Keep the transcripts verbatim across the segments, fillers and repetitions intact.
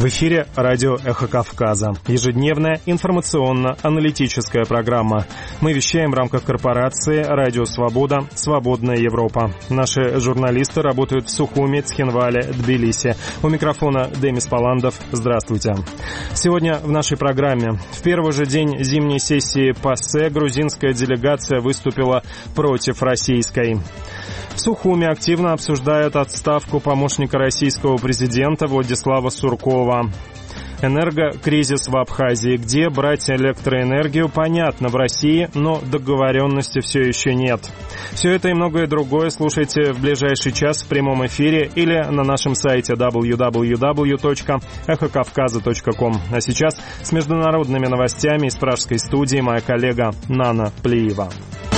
В эфире радио «Эхо Кавказа». Ежедневная информационно-аналитическая программа. Мы вещаем в рамках корпорации «Радио Свобода. Свободная Европа». Наши журналисты работают в Сухуми, Цхинвале, Тбилиси. У микрофона Демис Паландов. Здравствуйте. Сегодня в нашей программе. В первый же день зимней сессии ПАСЕ грузинская делегация выступила против российской. В Сухуми активно обсуждают отставку помощника российского президента Владислава Суркова. Энергокризис в Абхазии. Где брать электроэнергию, понятно, в России, но договоренности все еще нет. Все это и многое другое слушайте в ближайший час в прямом эфире или на нашем сайте дабл ю дабл ю дабл ю точка эхо кавказа точка ком. А сейчас с международными новостями из пражской студии моя коллега Нана Плиева.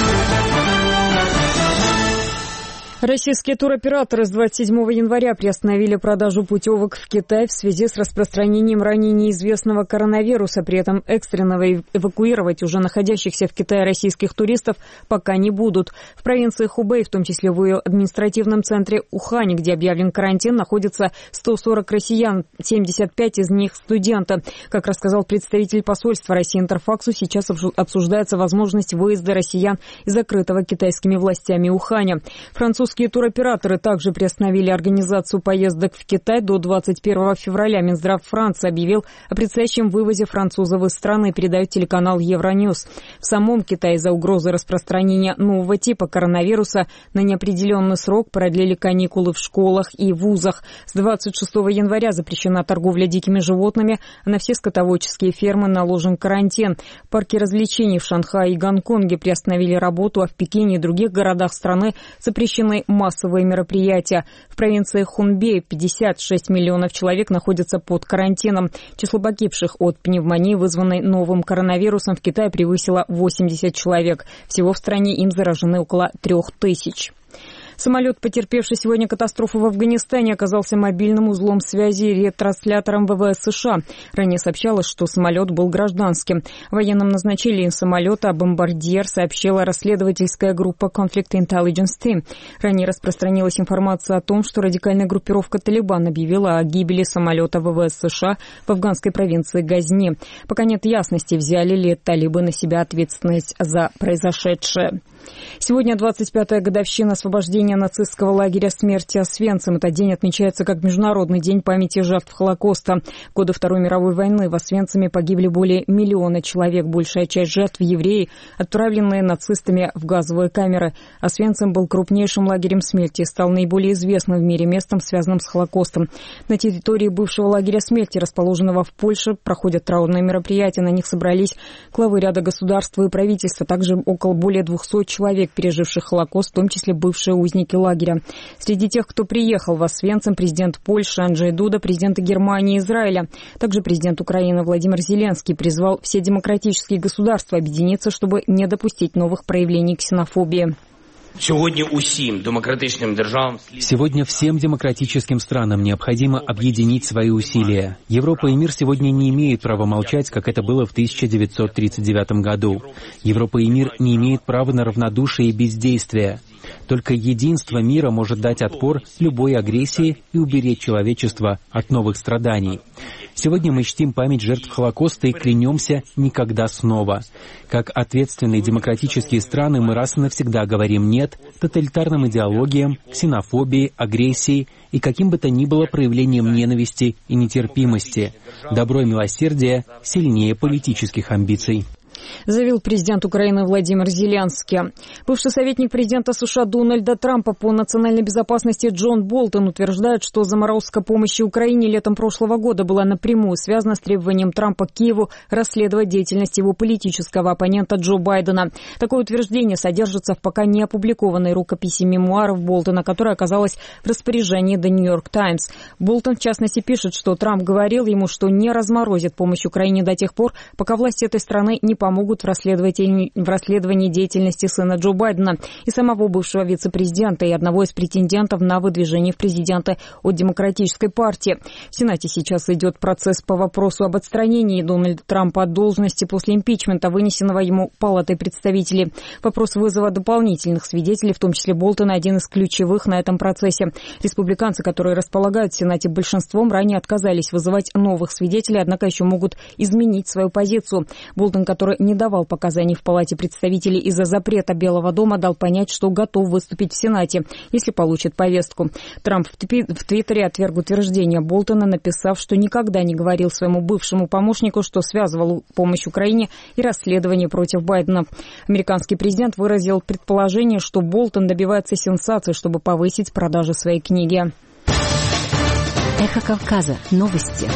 Российские туроператоры с двадцать седьмого января приостановили продажу путевок в Китай в связи с распространением ранее неизвестного коронавируса. При этом экстренно эвакуировать уже находящихся в Китае российских туристов пока не будут. В провинции Хубэй, в том числе в ее административном центре Ухане, где объявлен карантин, находится сто сорок россиян, семьдесят пять из них студенты. Как рассказал представитель посольства России Интерфаксу, сейчас обсуждается возможность выезда россиян из закрытого китайскими властями Уханя. Французские Французские туроператоры также приостановили организацию поездок в Китай до двадцать первого февраля. Минздрав Франции объявил о предстоящем вывозе французов из страны, передает телеканал Евроньюз. В самом Китае из-за угрозы распространения нового типа коронавируса на неопределенный срок продлили каникулы в школах и вузах. С двадцать шестого января запрещена торговля дикими животными, а на все скотоводческие фермы наложен карантин. Парки развлечений в Шанхае и Гонконге приостановили работу, а в Пекине и других городах страны запрещены массовые мероприятия. В провинции Хунбэй пятьдесят шесть миллионов человек находятся под карантином. Число погибших от пневмонии, вызванной новым коронавирусом, в Китае превысило восемьдесят человек. Всего в стране им заражены около трех тысяч. Самолет, потерпевший сегодня катастрофу в Афганистане, оказался мобильным узлом связи и ретранслятором ВВС США. Ранее сообщалось, что самолет был гражданским. О военном назначении самолета «Бомбардьер» сообщила расследовательская группа Conflict Intelligence Team. Ранее распространилась информация о том, что радикальная группировка «Талибан» объявила о гибели самолета ВВС США в афганской провинции Газни. Пока нет ясности, взяли ли талибы на себя ответственность за произошедшее. Сегодня двадцать пятая годовщина освобождения нацистского лагеря смерти Освенцим. Этот день отмечается как Международный день памяти жертв Холокоста. В годы Второй мировой войны в Освенциме погибли более миллиона человек. Большая часть жертв — евреи, отправленные нацистами в газовые камеры. Освенцим был крупнейшим лагерем смерти и стал наиболее известным в мире местом, связанным с Холокостом. На территории бывшего лагеря смерти, расположенного в Польше, проходят траурные мероприятия. На них собрались главы ряда государств и правительства, также около более двухсот человек, переживших Холокост, в том числе бывшие узники лагеря. Среди тех, кто приехал в Освенцим, президент Польши Анджей Дуда, президенты Германии и Израиля. Также президент Украины Владимир Зеленский призвал все демократические государства объединиться, чтобы не допустить новых проявлений ксенофобии. Сегодня усім демократичным державам... Сегодня всем демократическим странам необходимо объединить свои усилия. Европа и мир сегодня не имеют права молчать, как это было в тысяча девятьсот тридцать девятом году. Европа и мир не имеют права на равнодушие и бездействие. Только единство мира может дать отпор любой агрессии и уберечь человечество от новых страданий. Сегодня мы чтим память жертв Холокоста и клянемся никогда снова. Как ответственные демократические страны мы раз и навсегда говорим «нет» тоталитарным идеологиям, ксенофобии, агрессии и каким бы то ни было проявлением ненависти и нетерпимости. Добро и милосердие сильнее политических амбиций. заявил президент Украины Владимир Зеленский. Бывший советник президента США Дональда Трампа по национальной безопасности Джон Болтон утверждает, что заморозка помощи Украине летом прошлого года была напрямую связана с требованием Трампа к Киеву расследовать деятельность его политического оппонента Джо Байдена. Такое утверждение содержится в пока не опубликованной рукописи мемуаров Болтона, которая оказалась в распоряжении The New York Times. Болтон, в частности, пишет, что Трамп говорил ему, что не разморозит помощь Украине до тех пор, пока власти этой страны не покажут помогут в расследовании, в расследовании деятельности сына Джо Байдена и самого бывшего вице-президента и одного из претендентов на выдвижение в президенты от Демократической партии. В Сенате сейчас идет процесс по вопросу об отстранении Дональда Трампа от должности после импичмента, вынесенного ему Палатой представителей. Вопрос вызова дополнительных свидетелей, в том числе Болтона, один из ключевых на этом процессе. Республиканцы, которые располагают в Сенате большинством, ранее отказались вызывать новых свидетелей, однако еще могут изменить свою позицию. Болтон, который не давал показаний в Палате представителей из-за запрета Белого дома, дал понять, что готов выступить в Сенате, если получит повестку. Трамп в Твиттере отверг утверждение Болтона, написав, что никогда не говорил своему бывшему помощнику, что связывал помощь Украине и расследование против Байдена. Американский президент выразил предположение, что Болтон добивается сенсации, чтобы повысить продажи своей книги. Эхо Кавказа. Новости.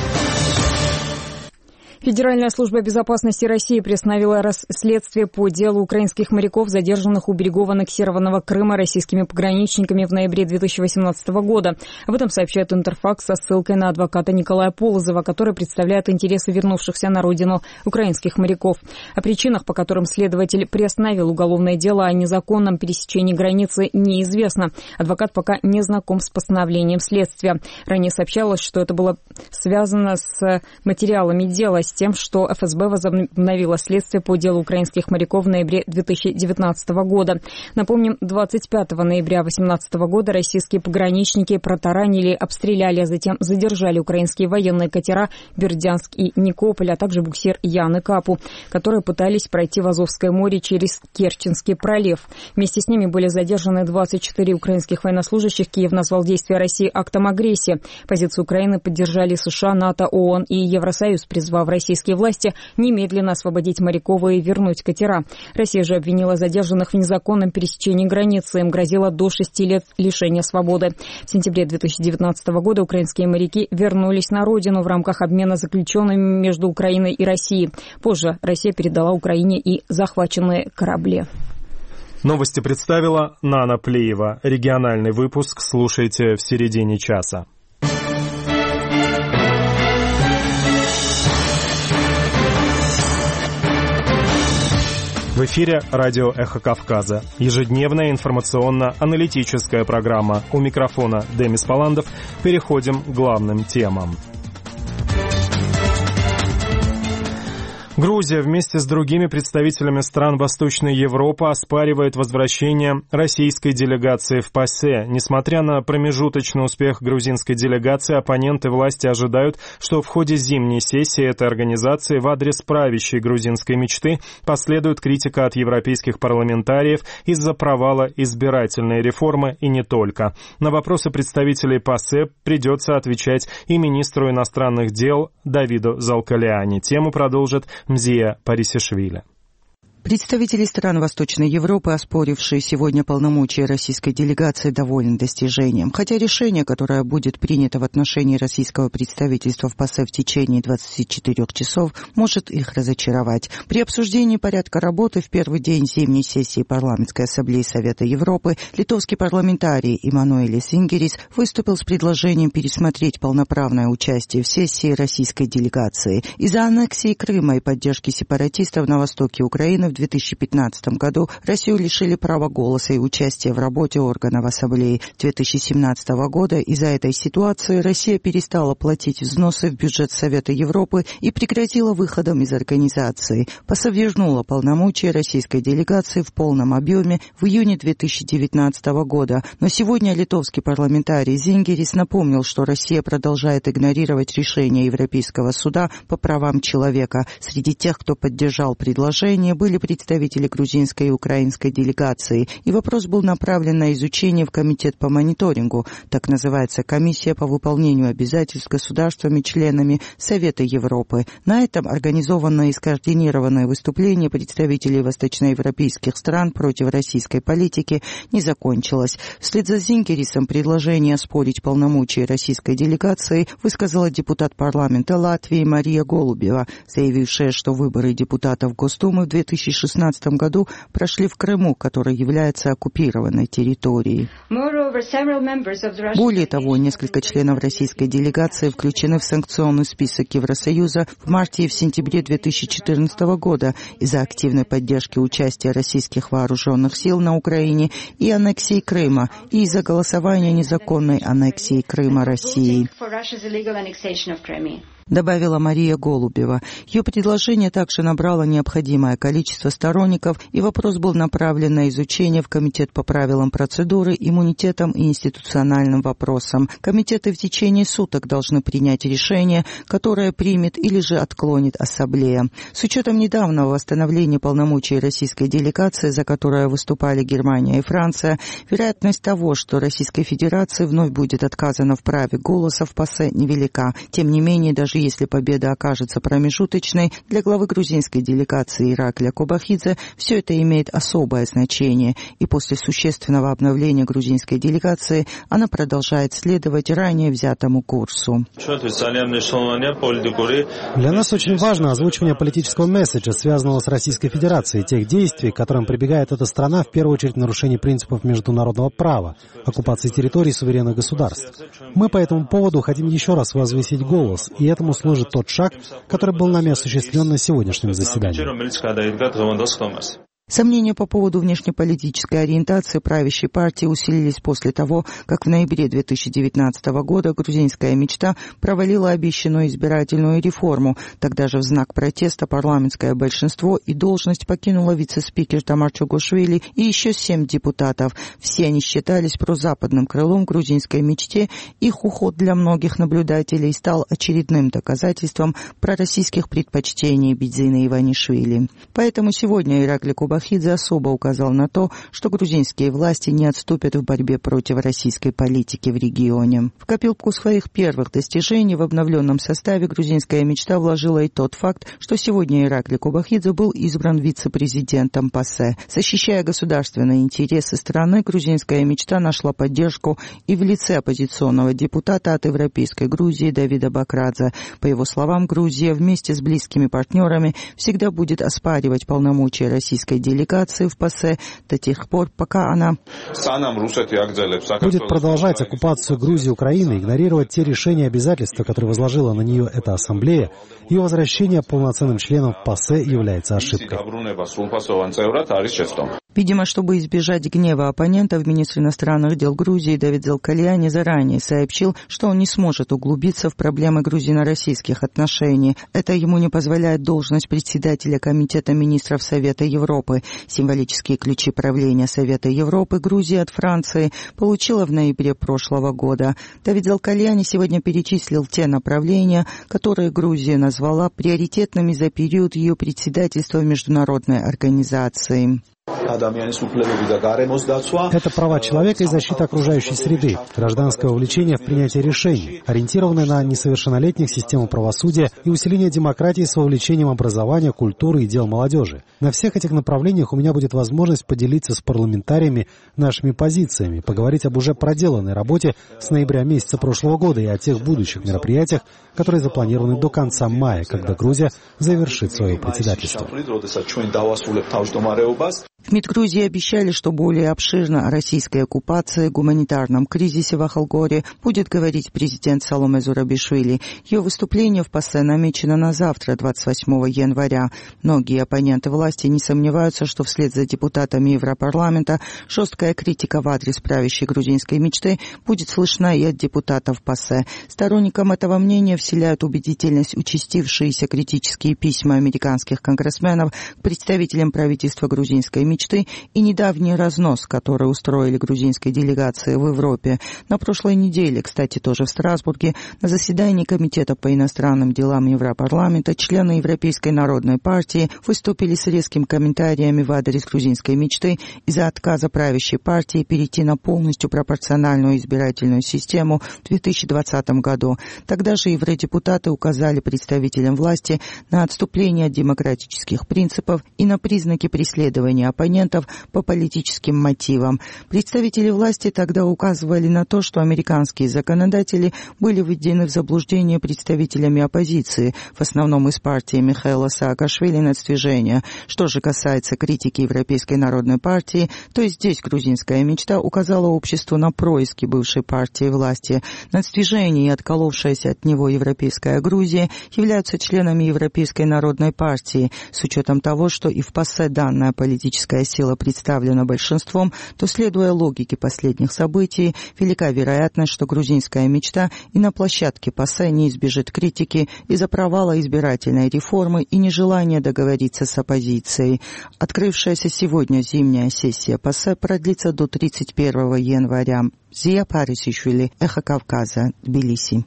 Федеральная служба безопасности России приостановила расследствие по делу украинских моряков, задержанных у берегов аннексированного Крыма российскими пограничниками в ноябре две тысячи восемнадцатого года. Об этом сообщает Интерфакс со ссылкой на адвоката Николая Полозова, который представляет интересы вернувшихся на родину украинских моряков. О причинах, по которым следователь приостановил уголовное дело о незаконном пересечении границы, неизвестно. Адвокат пока не знаком с постановлением следствия. Ранее сообщалось, что это было связано с материалами дела, с тем, что эф эс бэ возобновило следствие по делу украинских моряков в ноябре две тысячи девятнадцатого года. Напомним, двадцать пятого ноября две тысячи восемнадцатого года российские пограничники протаранили, обстреляли, а затем задержали украинские военные катера «Бердянск» и «Никополь», а также буксир «Ян» и «Капу», которые пытались пройти в Азовское море через Керченский пролив. Вместе с ними были задержаны двадцать четыре украинских военнослужащих. Киев назвал действия России актом агрессии. Позицию Украины поддержали США, НАТО, ООН и Евросоюз, призвав российские власти немедленно освободить моряков и вернуть катера. Россия же обвинила задержанных в незаконном пересечении границы. Им грозило до шести лет лишения свободы. В сентябре две тысячи девятнадцатого года украинские моряки вернулись на родину в рамках обмена заключенными между Украиной и Россией. Позже Россия передала Украине и захваченные корабли. Новости представила Нана Плиева. Региональный выпуск слушайте в середине часа. В эфире радио «Эхо Кавказа». Ежедневная информационно-аналитическая программа. У микрофона Демис Паландов. Переходим к главным темам. Грузия вместе с другими представителями стран Восточной Европы оспаривает возвращение российской делегации в ПАСЕ. Несмотря на промежуточный успех грузинской делегации, оппоненты власти ожидают, что в ходе зимней сессии этой организации в адрес правящей грузинской мечты последует критика от европейских парламентариев из-за провала избирательной реформы и не только. На вопросы представителей ПАСЕ придется отвечать и министру иностранных дел Давиду Залкаляни. Тему продолжит Мзия Парисишвили. Представители стран Восточной Европы, оспорившие сегодня полномочия российской делегации, довольны достижением. Хотя решение, которое будет принято в отношении российского представительства в ПАСЕ в течение двадцати четырёх часов, может их разочаровать. При обсуждении порядка работы в первый день зимней сессии Парламентской ассамблеи Совета Европы литовский парламентарий Имануэлис Ингерис выступил с предложением пересмотреть полноправное участие в сессии российской делегации. Из-за аннексии Крыма и поддержки сепаратистов на востоке Украины в две тысячи пятнадцатом году Россию лишили права голоса и участия в работе органов Ассамблеи. две тысячи семнадцатого года из-за этой ситуации Россия перестала платить взносы в бюджет Совета Европы и прекратила выходом из организации. ПАСЕ вернула полномочия российской делегации в полном объеме в июне две тысячи девятнадцатого года. Но сегодня литовский парламентарий Зингерис напомнил, что Россия продолжает игнорировать решение Европейского суда по правам человека. Среди тех, кто поддержал предложение, были представители грузинской и украинской делегации, и вопрос был направлен на изучение в Комитет по мониторингу, так называется комиссия по выполнению обязательств государствами-членами Совета Европы. На этом организованное и скоординированное выступление представителей восточноевропейских стран против российской политики не закончилось. Вслед за Зингерисом предложение оспорить полномочия российской делегации высказала депутат парламента Латвии Мария Голубева, заявившая, что выборы депутатов Госдумы в две тысячи тысячи шестнадцатом году прошли в Крыму, который является оккупированной территорией. Более того, несколько членов российской делегации включены в санкционный список Евросоюза в марте и в сентябре две тысячи четырнадцатого года из-за активной поддержки участия российских вооруженных сил на Украине и аннексии Крыма, и из-за голосования незаконной аннексии Крыма Россией, добавила Мария Голубева. Ее предложение также набрало необходимое количество сторонников, и вопрос был направлен на изучение в Комитет по правилам процедуры, иммунитетам и институциональным вопросам. Комитеты в течение суток должны принять решение, которое примет или же отклонит Ассамблея. С учетом недавнего восстановления полномочий российской делегации, за которое выступали Германия и Франция, вероятность того, что Российской Федерации вновь будет отказано в праве голоса в ПАСЕ, невелика. Тем не менее, даже если победа окажется промежуточной, для главы грузинской делегации Иракля Кобахидзе все это имеет особое значение, и после существенного обновления грузинской делегации она продолжает следовать ранее взятому курсу. Для нас очень важно озвучивание политического месседжа, связанного с Российской Федерацией, тех действий, к которым прибегает эта страна, в первую очередь нарушение принципов международного права, оккупации территорий суверенных государств. Мы по этому поводу хотим еще раз возвысить голос, и этому служит тот шаг, который был нами осуществлен на сегодняшнем заседании. Сомнения по поводу внешнеполитической ориентации правящей партии усилились после того, как в ноябре две тысячи девятнадцатого года грузинская мечта провалила обещанную избирательную реформу. Тогда же в знак протеста парламентское большинство и должность покинула вице-спикер Тамар Чугошвили и еще семь депутатов. Все они считались прозападным крылом грузинской мечте. Их уход для многих наблюдателей стал очередным доказательством пророссийских предпочтений Бидзина Иванишвили. Поэтому сегодня Иракли Кобахидзе особо указал на то, что грузинские власти не отступят в борьбе против российской политики в регионе. В копилку своих первых достижений в обновленном составе грузинская мечта вложила и тот факт, что сегодня Иракли Кобахидзе был избран вице-президентом ПАСЕ. Защищая государственные интересы страны, грузинская мечта нашла поддержку и в лице оппозиционного депутата от Европейской Грузии Давида Бакрадзе. По его словам, Грузия вместе с близкими партнерами всегда будет оспаривать полномочия российской делегации в ПАСЕ до тех пор, пока она будет продолжать оккупацию Грузии и Украины, игнорировать те решения и обязательства, которые возложила на нее эта ассамблея. Ее возвращение полноценным членом в ПАСЕ является ошибкой. Видимо, чтобы избежать гнева оппонентов, министр иностранных дел Грузии Давид Залкальяни заранее сообщил, что он не сможет углубиться в проблемы грузино-российских отношений. Это ему не позволяет должность председателя Комитета министров Совета Европы. Символические ключи правления Совета Европы Грузия от Франции получила в ноябре прошлого года. Давид Залкальяни сегодня перечислил те направления, которые Грузия назвала приоритетными за период ее председательства в международной организации. Это права человека и защита окружающей среды, гражданское вовлечение в принятие решений, ориентированное на несовершеннолетних систему правосудия и усиление демократии с вовлечением образования, культуры и дел молодежи. На всех этих направлениях у меня будет возможность поделиться с парламентариями нашими позициями, поговорить об уже проделанной работе с ноября месяца прошлого года и о тех будущих мероприятиях, которые запланированы до конца мая, когда Грузия завершит свое председательство. В МИД Грузии обещали, что более обширно о российской оккупации, гуманитарном кризисе в Ахалгоре будет говорить президент Саломе Зурабишвили. Ее выступление в ПАСЕ намечено на завтра, двадцать восьмого января. Многие оппоненты власти не сомневаются, что вслед за депутатами Европарламента жесткая критика в адрес правящей грузинской мечты будет слышна и от депутатов ПАСЕ. Сторонникам этого мнения вселяют убедительность участившиеся критические письма американских конгрессменов к представителям правительства грузинской мечты и недавний разнос, который устроили грузинской делегации в Европе. На прошлой неделе, кстати, тоже в Страсбурге, на заседании Комитета по иностранным делам Европарламента члены Европейской народной партии выступили с резкими комментариями в адрес грузинской мечты из-за отказа правящей партии перейти на полностью пропорциональную избирательную систему в две тысячи двадцатом году. Тогда же евродепутаты указали представителям власти на отступление от демократических принципов и на признаки преследования оппонентов оппонентов по политическим мотивам. Представители власти тогда указывали на то, что американские законодатели были введены в заблуждение представителями оппозиции, в основном из партии Михаила Саакашвили «Нацдвижения». Что же касается критики Европейской народной партии, то здесь грузинская мечта указала обществу на происки бывшей партии власти. Нацдвижение и отколовшаяся от него Европейская Грузия являются членами Европейской народной партии. С учетом того, что и в ПАСЕ данная политическая сила представлена большинством, то, следуя логике последних событий, велика вероятность, что грузинская мечта и на площадке ПАСЕ не избежит критики из-за провала избирательной реформы и нежелания договориться с оппозицией. Открывшаяся сегодня зимняя сессия ПАСЕ продлится до тридцать первого января. Зия Парисишвили, Эхо Кавказа, Тбилиси.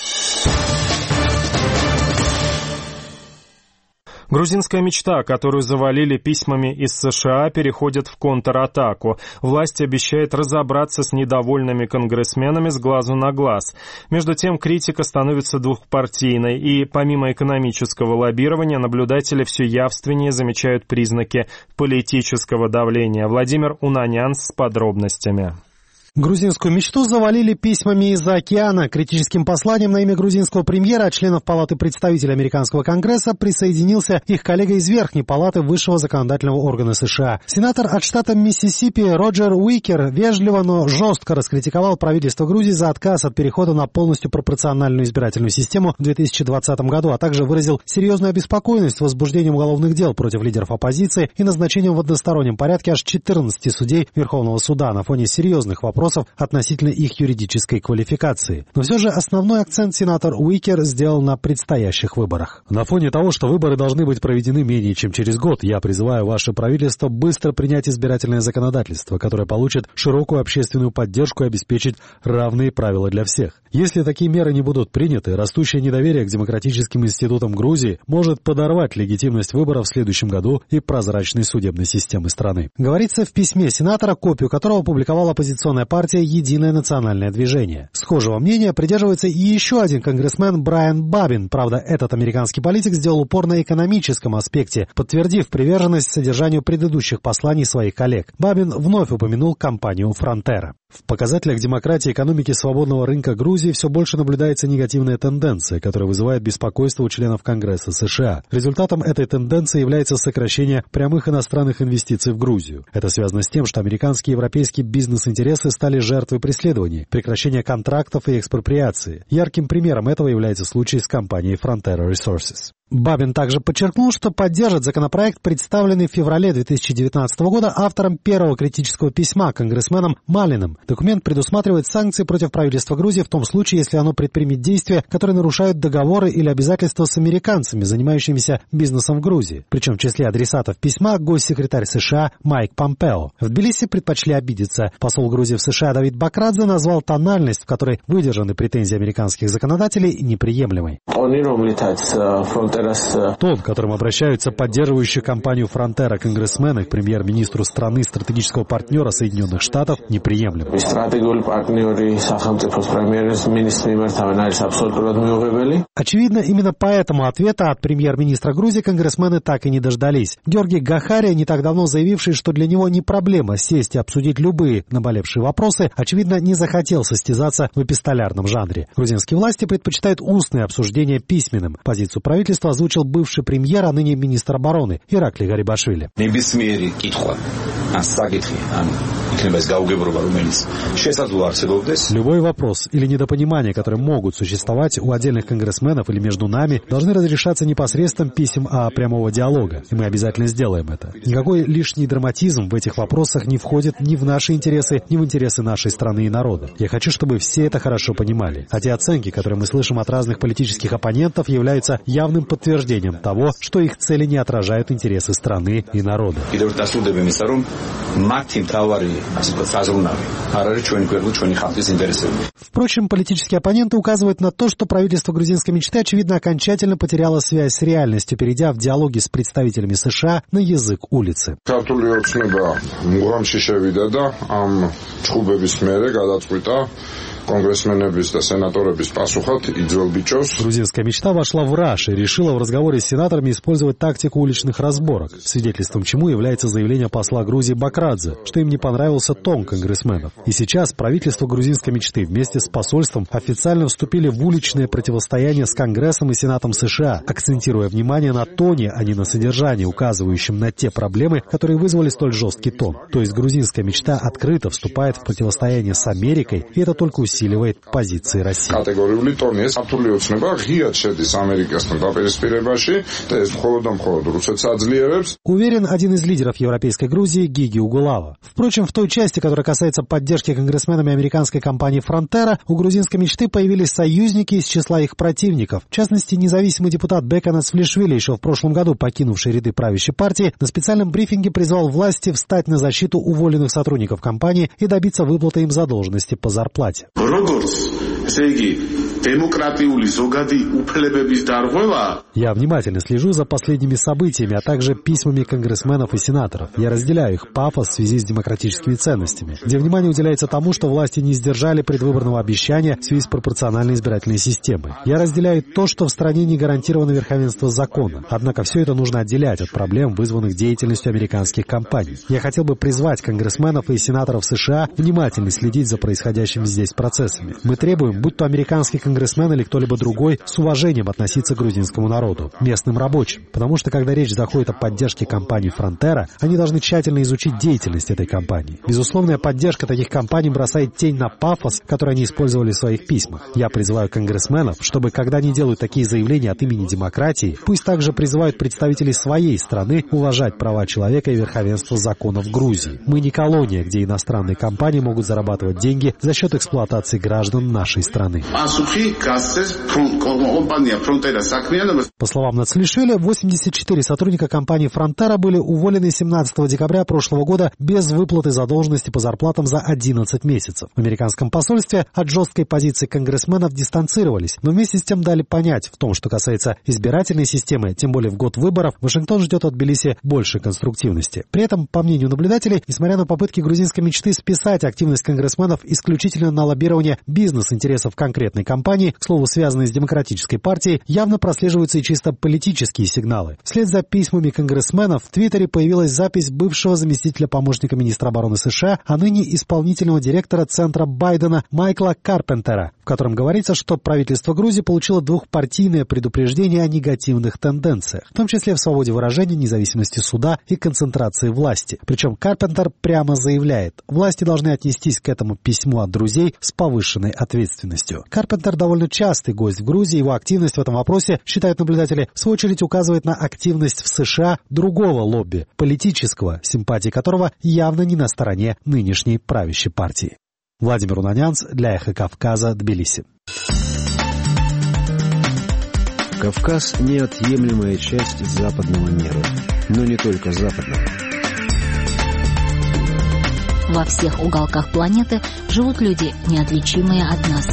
Грузинская мечта, которую завалили письмами из США, переходит в контратаку. Власть обещает разобраться с недовольными конгрессменами с глазу на глаз. Между тем, критика становится двухпартийной, и помимо экономического лоббирования, наблюдатели все явственнее замечают признаки политического давления. Владимир Унанян с подробностями. Грузинскую мечту завалили письмами из-за океана. Критическим посланием на имя грузинского премьера от членов Палаты представителей Американского Конгресса присоединился их коллега из Верхней Палаты Высшего законодательного органа США. Сенатор от штата Миссисипи Роджер Уикер вежливо, но жестко раскритиковал правительство Грузии за отказ от перехода на полностью пропорциональную избирательную систему в две тысячи двадцатом году, а также выразил серьезную обеспокоенность возбуждением уголовных дел против лидеров оппозиции и назначением в одностороннем порядке аж четырнадцати судей Верховного суда на фоне серьезных вопросов относительно их юридической квалификации. Но все же основной акцент сенатор Уикер сделал на предстоящих выборах. На фоне того, что выборы должны быть проведены менее чем через год, я призываю ваше правительство быстро принять избирательное законодательство, которое получит широкую общественную поддержку и обеспечит равные правила для всех. Если такие меры не будут приняты, растущее недоверие к демократическим институтам Грузии может подорвать легитимность выборов в следующем году и прозрачной судебной системы страны. Говорится в письме сенатора, копию которого опубликовала оппозиционная партия «Единое национальное движение». Схожего мнения придерживается и еще один конгрессмен Брайан Бабин. Правда, этот американский политик сделал упор на экономическом аспекте, подтвердив приверженность содержанию предыдущих посланий своих коллег. Бабин вновь упомянул компанию «Фронтера». В показателях демократии и экономики свободного рынка Грузии все больше наблюдается негативная тенденция, которая вызывает беспокойство у членов Конгресса США. Результатом этой тенденции является сокращение прямых иностранных инвестиций в Грузию. Это связано с тем, что американские и европейские бизнес-интересы стали жертвой преследований, прекращения контрактов и экспроприации. Ярким примером этого является случай с компанией Frontera Resources. Бабин также подчеркнул, что поддержит законопроект, представленный в феврале две тысячи девятнадцатого года автором первого критического письма конгрессменом Малиным. Документ предусматривает санкции против правительства Грузии в том случае, если оно предпримет действия, которые нарушают договоры или обязательства с американцами, занимающимися бизнесом в Грузии. Причем в числе адресатов письма госсекретарь США Майк Помпео. В Тбилиси предпочли обидеться. Посол Грузии в США Давид Бакрадзе назвал тональность, в которой выдержаны претензии американских законодателей, неприемлемой. Тон, которым обращаются поддерживающие компанию «Фронтера» конгрессмены к премьер-министру страны стратегического партнера Соединенных Штатов, неприемлем. Очевидно, именно поэтому ответа от премьер-министра Грузии конгрессмены так и не дождались. Георгий Гахария, не так давно заявивший, что для него не проблема сесть и обсудить любые наболевшие вопросы, очевидно, не захотел состязаться в эпистолярном жанре. Грузинские власти предпочитают устное обсуждение письменным. Позицию правительства озвучил бывший премьер, а ныне министр обороны Ираклий Гарибашвили. Любой вопрос или недопонимание, которые могут существовать у отдельных конгрессменов или между нами, должны разрешаться не посредством писем, а прямого диалога. И мы обязательно сделаем это. Никакой лишний драматизм в этих вопросах не входит ни в наши интересы, ни в интересы нашей страны и народа. Я хочу, чтобы все это хорошо понимали. А те оценки, которые мы слышим от разных политических оппонентов, являются явным подтверждением того, что их цели не отражают интересы страны и народа. Впрочем, политические оппоненты указывают на то, что правительство грузинской мечты, очевидно, окончательно потеряло связь с реальностью, перейдя в диалоги с представителями США на язык улицы. Грузинская мечта вошла в раж и решила в разговоре с сенаторами использовать тактику уличных разборок, свидетельством чему является заявление посла Грузии Бакрадзе, что им не понравился тон конгрессменов. И сейчас правительство грузинской мечты вместе с посольством официально вступили в уличное противостояние с Конгрессом и Сенатом США, акцентируя внимание на тоне, а не на содержании, указывающем на те проблемы, которые вызвали столь жесткий тон. То есть грузинская мечта открыто вступает в противостояние с Америкой, и это только усиливает позиции России. Уверен один из лидеров европейской Грузии Гиги Угулава. Впрочем, в той части, которая касается поддержки конгрессменами американской компании «Фронтера», у грузинской мечты появились союзники из числа их противников. В частности, независимый депутат Бекан Ацфлишвили, еще в прошлом году покинувший ряды правящей партии, на специальном брифинге призвал власти встать на защиту уволенных сотрудников компании и добиться выплаты им задолженности по зарплате. Я внимательно слежу за последними событиями, а также письмами конгрессменов и сенаторов. Я разделяю их пафос в связи с демократическими ценностями, где внимание уделяется тому, что власти не сдержали предвыборного обещания в связи с пропорциональной избирательной системой. Я разделяю то, что в стране не гарантировано верховенство закона. Однако все это нужно отделять от проблем, вызванных деятельностью американских компаний. Я хотел бы призвать конгрессменов и сенаторов США внимательно следить за происходящими здесь процессами. Мы требуем, будь то американский конгрессмен или кто-либо другой, с уважением относиться к грузинскому народу, местным рабочим. Потому что, когда речь заходит о поддержке компании «Фронтера», они должны тщательно изучить деятельность этой компании. Безусловная поддержка таких компаний бросает тень на пафос, который они использовали в своих письмах. Я призываю конгрессменов, чтобы, когда они делают такие заявления от имени демократии, пусть также призывают представителей своей страны уважать права человека и верховенство закона в Грузии. Мы не колония, где иностранные компании могут зарабатывать деньги за счет эксплуатации граждан нашей страны. По словам Нацлишвили, восемьдесят четыре сотрудника компании «Фронтера» были уволены семнадцатого декабря прошлого года без выплаты задолженности по зарплатам за одиннадцать месяцев. В американском посольстве от жесткой позиции конгрессменов дистанцировались, но вместе с тем дали понять, в том, что касается избирательной системы, тем более в год выборов, Вашингтон ждет от Тбилиси больше конструктивности. При этом, по мнению наблюдателей, несмотря на попытки грузинской мечты списать активность конгрессменов исключительно на лоббирование бизнес-интересов конкретной компании, к слову, связанные с демократической партией, явно прослеживаются и чисто политические сигналы. Вслед за письмами конгрессменов в Твиттере появилась запись бывшего заместителя помощника министра обороны США, а ныне исполнительного директора Центра Байдена Майкла Карпентера, в котором говорится, что правительство Грузии получило двухпартийное предупреждение о негативных тенденциях, в том числе в свободе выражения, независимости суда и концентрации власти. Причем Карпентер прямо заявляет, власти должны отнестись к этому письму от друзей с повышенной ответственностью. Карпентер довольно частый гость в Грузии, его активность в этом вопросе, считают наблюдатели, в свою очередь указывает на активность в США другого лобби, политического, симпатии которого явно не на стороне нынешней правящей партии. Владимир Унанянц для «Эхо Кавказа», Тбилиси. Кавказ – неотъемлемая часть западного мира, но не только западного. Во всех уголках планеты живут люди, неотличимые от нас.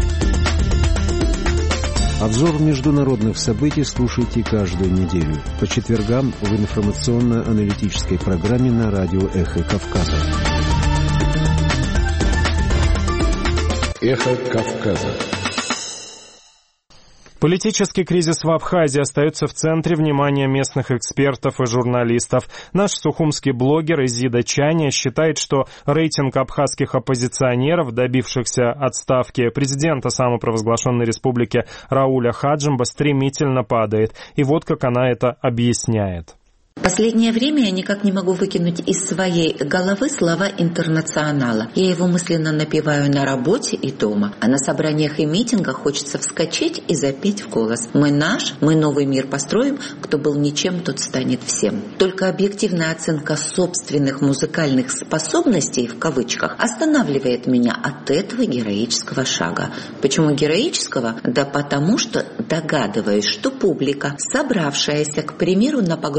Обзор международных событий слушайте каждую неделю по четвергам в информационно-аналитической программе на радио «Эхо Кавказа». «Эхо Кавказа». Политический кризис в Абхазии остается в центре внимания местных экспертов и журналистов. Наш сухумский блогер Изида Чаня считает, что рейтинг абхазских оппозиционеров, добившихся отставки президента самопровозглашенной республики Рауля Хаджимба, стремительно падает. И вот как она это объясняет. Последнее время я никак не могу выкинуть из своей головы слова «Интернационала». Я его мысленно напеваю на работе и дома, а на собраниях и митингах хочется вскочить и запеть в голос. «Мы наш, мы новый мир построим, кто был ничем, тот станет всем». Только объективная оценка собственных музыкальных способностей, в кавычках, останавливает меня от этого героического шага. Почему героического? Да потому что догадываюсь, что публика, собравшаяся, к примеру, на погром здания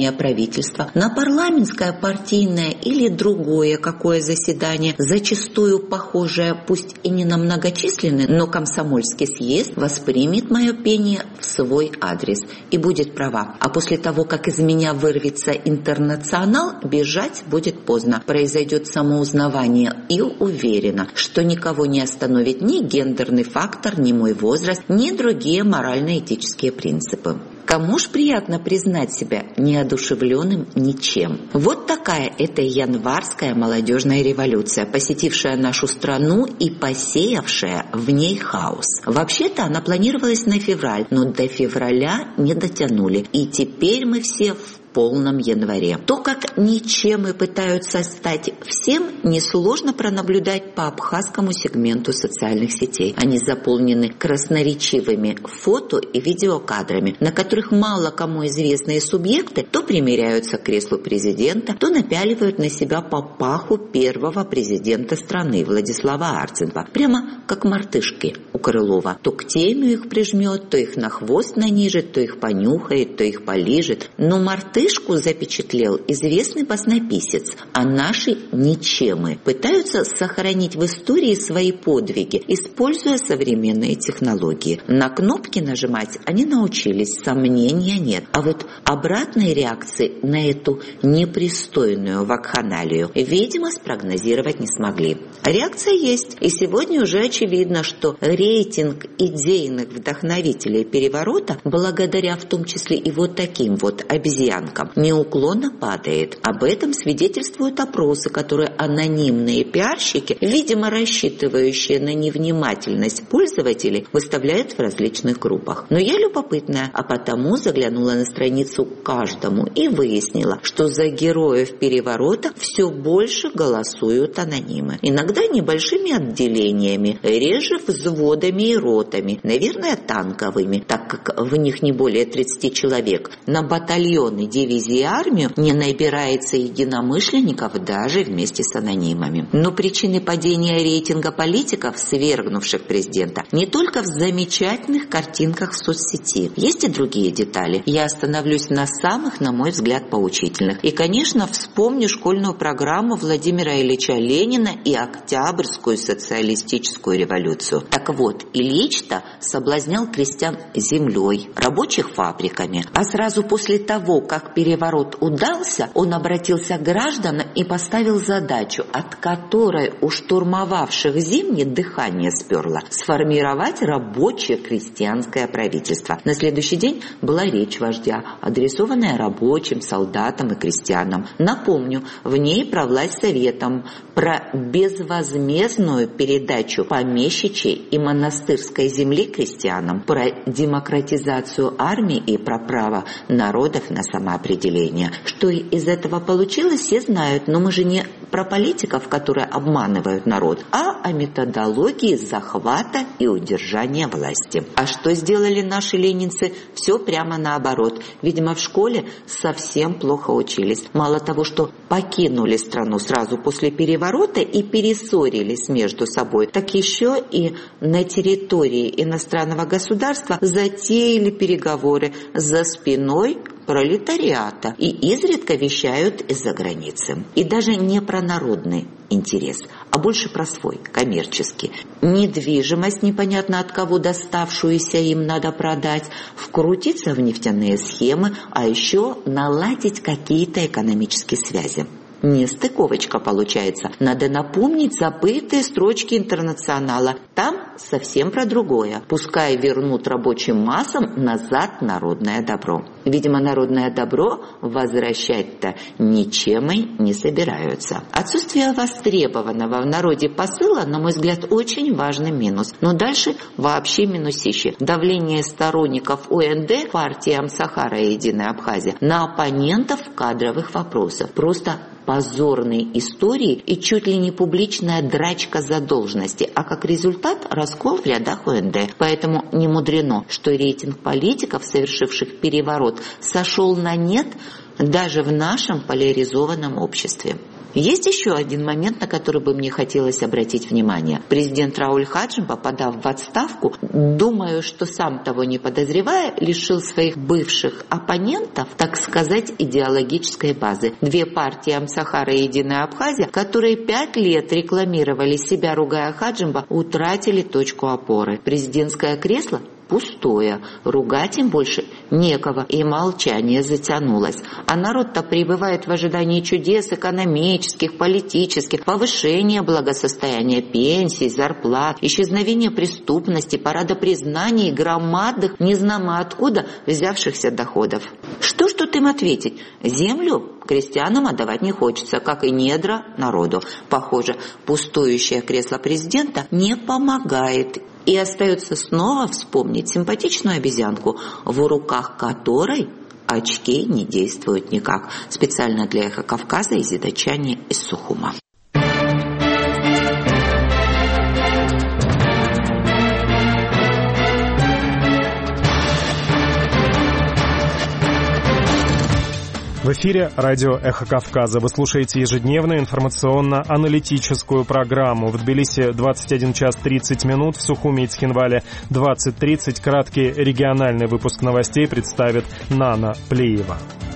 заседание правительства, на парламентское, партийное или другое какое заседание, зачастую похожее, пусть и не на многочисленный, но комсомольский съезд воспримет мое пение в свой адрес и будет права. А после того, как из меня вырвется интернационал, бежать будет поздно. Произойдет самоузнавание и уверена, что никого не остановит ни гендерный фактор, ни мой возраст, ни другие морально-этические принципы. Кому ж приятно признать себя неодушевленным ничем? Вот такая эта январская молодежная революция, посетившая нашу страну и посеявшая в ней хаос. Вообще-то она планировалась на февраль, но до февраля не дотянули. И теперь мы все в полном январе. То, как ничем и пытаются стать всем, несложно пронаблюдать по абхазскому сегменту социальных сетей. Они заполнены красноречивыми фото и видеокадрами, на которых мало кому известные субъекты то примиряются к креслу президента, то напяливают на себя папаху первого президента страны Владислава Арцинова. Прямо как мартышки у Крылова. То к теме их прижмет, то их на хвост нанижет, то их понюхает, то их полижет. Но мартышки Мартышку запечатлел известный баснописец, а наши ничемы пытаются сохранить в истории свои подвиги, используя современные технологии. На кнопки нажимать они научились, сомнения нет. А вот обратной реакции на эту непристойную вакханалию, видимо, спрогнозировать не смогли. Реакция есть, и сегодня уже очевидно, что рейтинг идейных вдохновителей переворота, благодаря в том числе и вот таким вот обезьянкам, неуклонно падает. Об этом свидетельствуют опросы, которые анонимные пиарщики, видимо рассчитывающие на невнимательность пользователей, выставляют в различных группах. Но я любопытная, а потому заглянула на страницу каждому и выяснила, что за героев переворота все больше голосуют анонимы. Иногда небольшими отделениями, реже взводами и ротами, наверное, танковыми, так как в них не более тридцати человек. На батальоны, дивизии и армию не набирается единомышленников даже вместе с анонимами. Но причины падения рейтинга политиков, свергнувших президента, не только в замечательных картинках в соцсети. Есть и другие детали. Я остановлюсь на самых, на мой взгляд, поучительных. И, конечно, вспомню школьную программу Владимира Ильича Ленина и Октябрьскую социалистическую революцию. Так вот, Ильич-то соблазнял крестьян землей, рабочих фабриками. А сразу после того, как переворот удался, он обратился к гражданам и поставил задачу, от которой у штурмовавших Зимний дыхание сперло, сформировать рабочее крестьянское правительство. На следующий день была речь вождя, адресованная рабочим, солдатам и крестьянам. Напомню, в ней про власть советам, про безвозмездную передачу помещичьей и монастырской земли крестьянам, про демократизацию армии и про право народов на самоопределение. Что из этого получилось, все знают, но мы же не про политиков, которые обманывают народ, а о методологии захвата и удержания власти. А что сделали наши ленинцы? Все прямо наоборот. Видимо, в школе совсем плохо учились. Мало того, что покинули страну сразу после переворота и перессорились между собой, так еще и на территории иностранного государства затеяли переговоры за спиной пролетариата и изредка вещают из-за границы. И даже не про народный интерес, а больше про свой, коммерческий. Недвижимость, непонятно от кого доставшуюся, им надо продать, вкрутиться в нефтяные схемы, а еще наладить какие-то экономические связи. Нестыковочка получается. Надо напомнить забытые строчки «Интернационала». Там совсем про другое. Пускай вернут рабочим массам назад народное добро. Видимо, народное добро возвращать-то ничем и не собираются. Отсутствие востребованного в народе посыла, на мой взгляд, очень важный минус. Но дальше вообще минусище. Давление сторонников о эн дэ, партии Амсахара и Единая Абхазия, на оппонентов кадровых вопросов. Просто позорные истории и чуть ли не публичная драчка за должности, а как результат раскол в рядах о эн дэ. Поэтому не мудрено, что рейтинг политиков, совершивших переворот, сошел на нет даже в нашем поляризованном обществе. Есть еще один момент, на который бы мне хотелось обратить внимание. Президент Рауль Хаджимба, подав в отставку, думаю, что сам того не подозревая, лишил своих бывших оппонентов, так сказать, идеологической базы. Две партии Амсахара и Единая Абхазия, которые пять лет рекламировали себя, ругая Хаджимба, утратили точку опоры. Президентское кресло пустое, ругать им больше некого, и молчание затянулось. А народ-то пребывает в ожидании чудес экономических, политических, повышения благосостояния, пенсий, зарплат, исчезновения преступности, парада признаний, громадных, незнамо откуда взявшихся доходов. Что ж тут им ответить? Землю крестьянам отдавать не хочется, как и недра народу. Похоже, пустующее кресло президента не помогает. И остается снова вспомнить симпатичную обезьянку, в руках которой очки не действуют никак. Специально для «Эхо Кавказа» и «Зидачане» из Сухума. В эфире радио «Эхо Кавказа». Вы слушаете ежедневную информационно-аналитическую программу. В Тбилиси двадцать один час тридцать минут, в Сухуми и Цхинвале двадцать тридцать. Краткий региональный выпуск новостей представит Нана Плиева.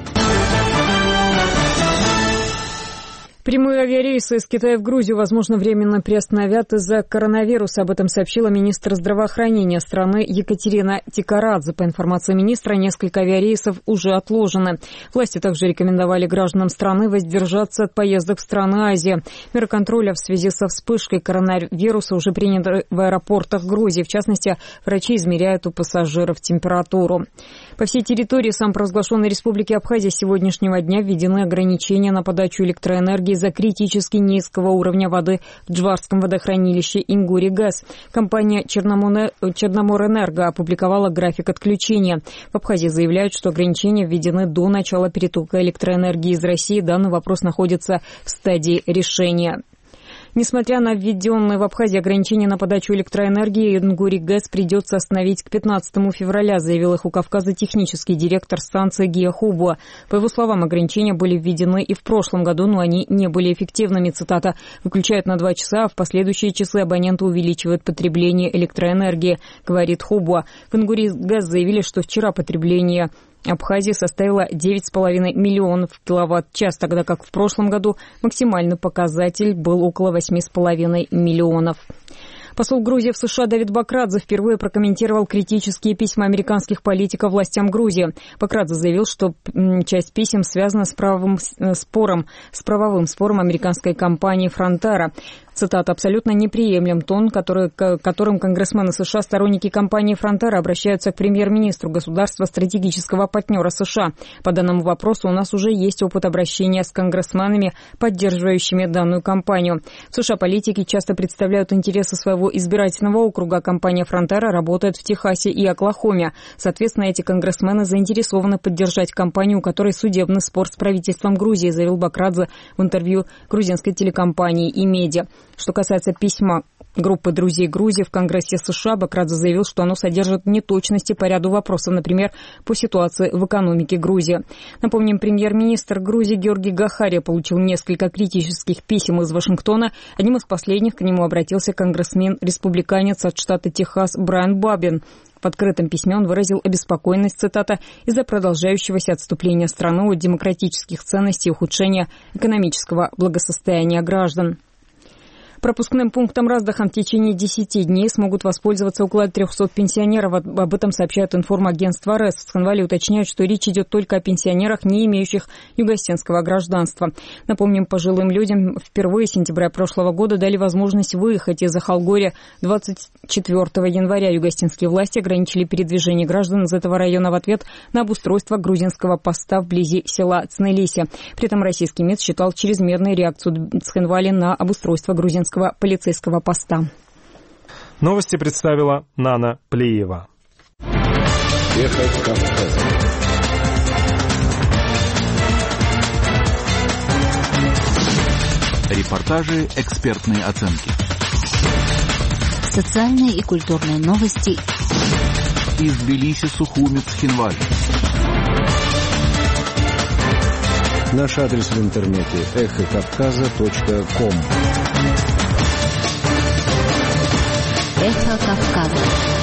Прямые авиарейсы из Китая в Грузию, возможно, временно приостановят из-за коронавируса. Об этом сообщила министр здравоохранения страны Екатерина Тикарадзе. По информации министра, несколько авиарейсов уже отложены. Власти также рекомендовали гражданам страны воздержаться от поездок в страны Азии. Меры контроля в связи со вспышкой коронавируса уже приняты в аэропортах Грузии. В частности, врачи измеряют у пассажиров температуру. По всей территории самопровозглашенной Республики Абхазия с сегодняшнего дня введены ограничения на подачу электроэнергии из-за критически низкого уровня воды в Джварском водохранилище Ингури-ГЭС. Компания Черноморэнерго опубликовала график отключения. В Абхазии заявляют, что ограничения введены до начала перетока электроэнергии из России. Данный вопрос находится в стадии решения. Несмотря на введенные в Абхазии ограничения на подачу электроэнергии, Ингури-ГЭС придется остановить к пятнадцатому февраля, заявил их у Кавказа технический директор станции Гия Хубуа. По его словам, ограничения были введены и в прошлом году, но они не были эффективными. Цитата: «Выключают на два часа, а в последующие часы абоненты увеличивают потребление электроэнергии», говорит Хубуа. В Ингури-ГЭС заявили, что вчера потребление Абхазии составила девять с половиной миллионов киловатт-час, тогда как в прошлом году максимальный показатель был около восемь с половиной миллионов. Посол Грузии в США Давид Бакрадзе впервые прокомментировал критические письма американских политиков властям Грузии. Бакрадзе заявил, что часть писем связана с правовым спором, с правовым спором американской компании «Фронтера». Цитата: «Абсолютно неприемлем тон, который, которым конгрессмены США, сторонники компании «Фронтера», обращаются к премьер-министру государства, стратегического партнера США. По данному вопросу у нас уже есть опыт обращения с конгрессменами, поддерживающими данную компанию. В США политики часто представляют интересы своего избирательного округа. Компания «Фронтера» работает в Техасе и Оклахоме. Соответственно, эти конгрессмены заинтересованы поддержать компанию, у которой судебный спор с правительством Грузии», заявил Бакрадзе в интервью грузинской телекомпании «Имедиа». Что касается письма группы друзей Грузии в Конгрессе США, Бакрадзе заявил, что оно содержит неточности по ряду вопросов, например, по ситуации в экономике Грузии. Напомним, премьер-министр Грузии Георгий Гахария получил несколько критических писем из Вашингтона. Одним из последних к нему обратился конгрессмен-республиканец от штата Техас Брайан Бабин. В открытом письме он выразил обеспокоенность, цитата, «из-за продолжающегося отступления страны от демократических ценностей и ухудшения экономического благосостояния граждан». Пропускным пунктом Раздахом в течение десяти дней смогут воспользоваться около трехсот пенсионеров. Об этом сообщает информагентство РЭС. В Цхинвале уточняют, что речь идет только о пенсионерах, не имеющих югославянского гражданства. Напомним, пожилым людям впервые с сентября прошлого года дали возможность выехать из Ахалгория. двадцать четвёртого января югославянские власти ограничили передвижение граждан из этого района в ответ на обустройство грузинского поста вблизи села Цнелиси. При этом российский МИД считал чрезмерной реакцию Цхинвали на обустройство грузинского полицейского поста. Новости представила Нана Плиева. Репортажи, экспертные оценки. Социальные и культурные новости. Из Тбилиси, Сухуми, Цхинвали. Наш адрес в интернете эхо кавказа точка ком. Эхо Кавказа.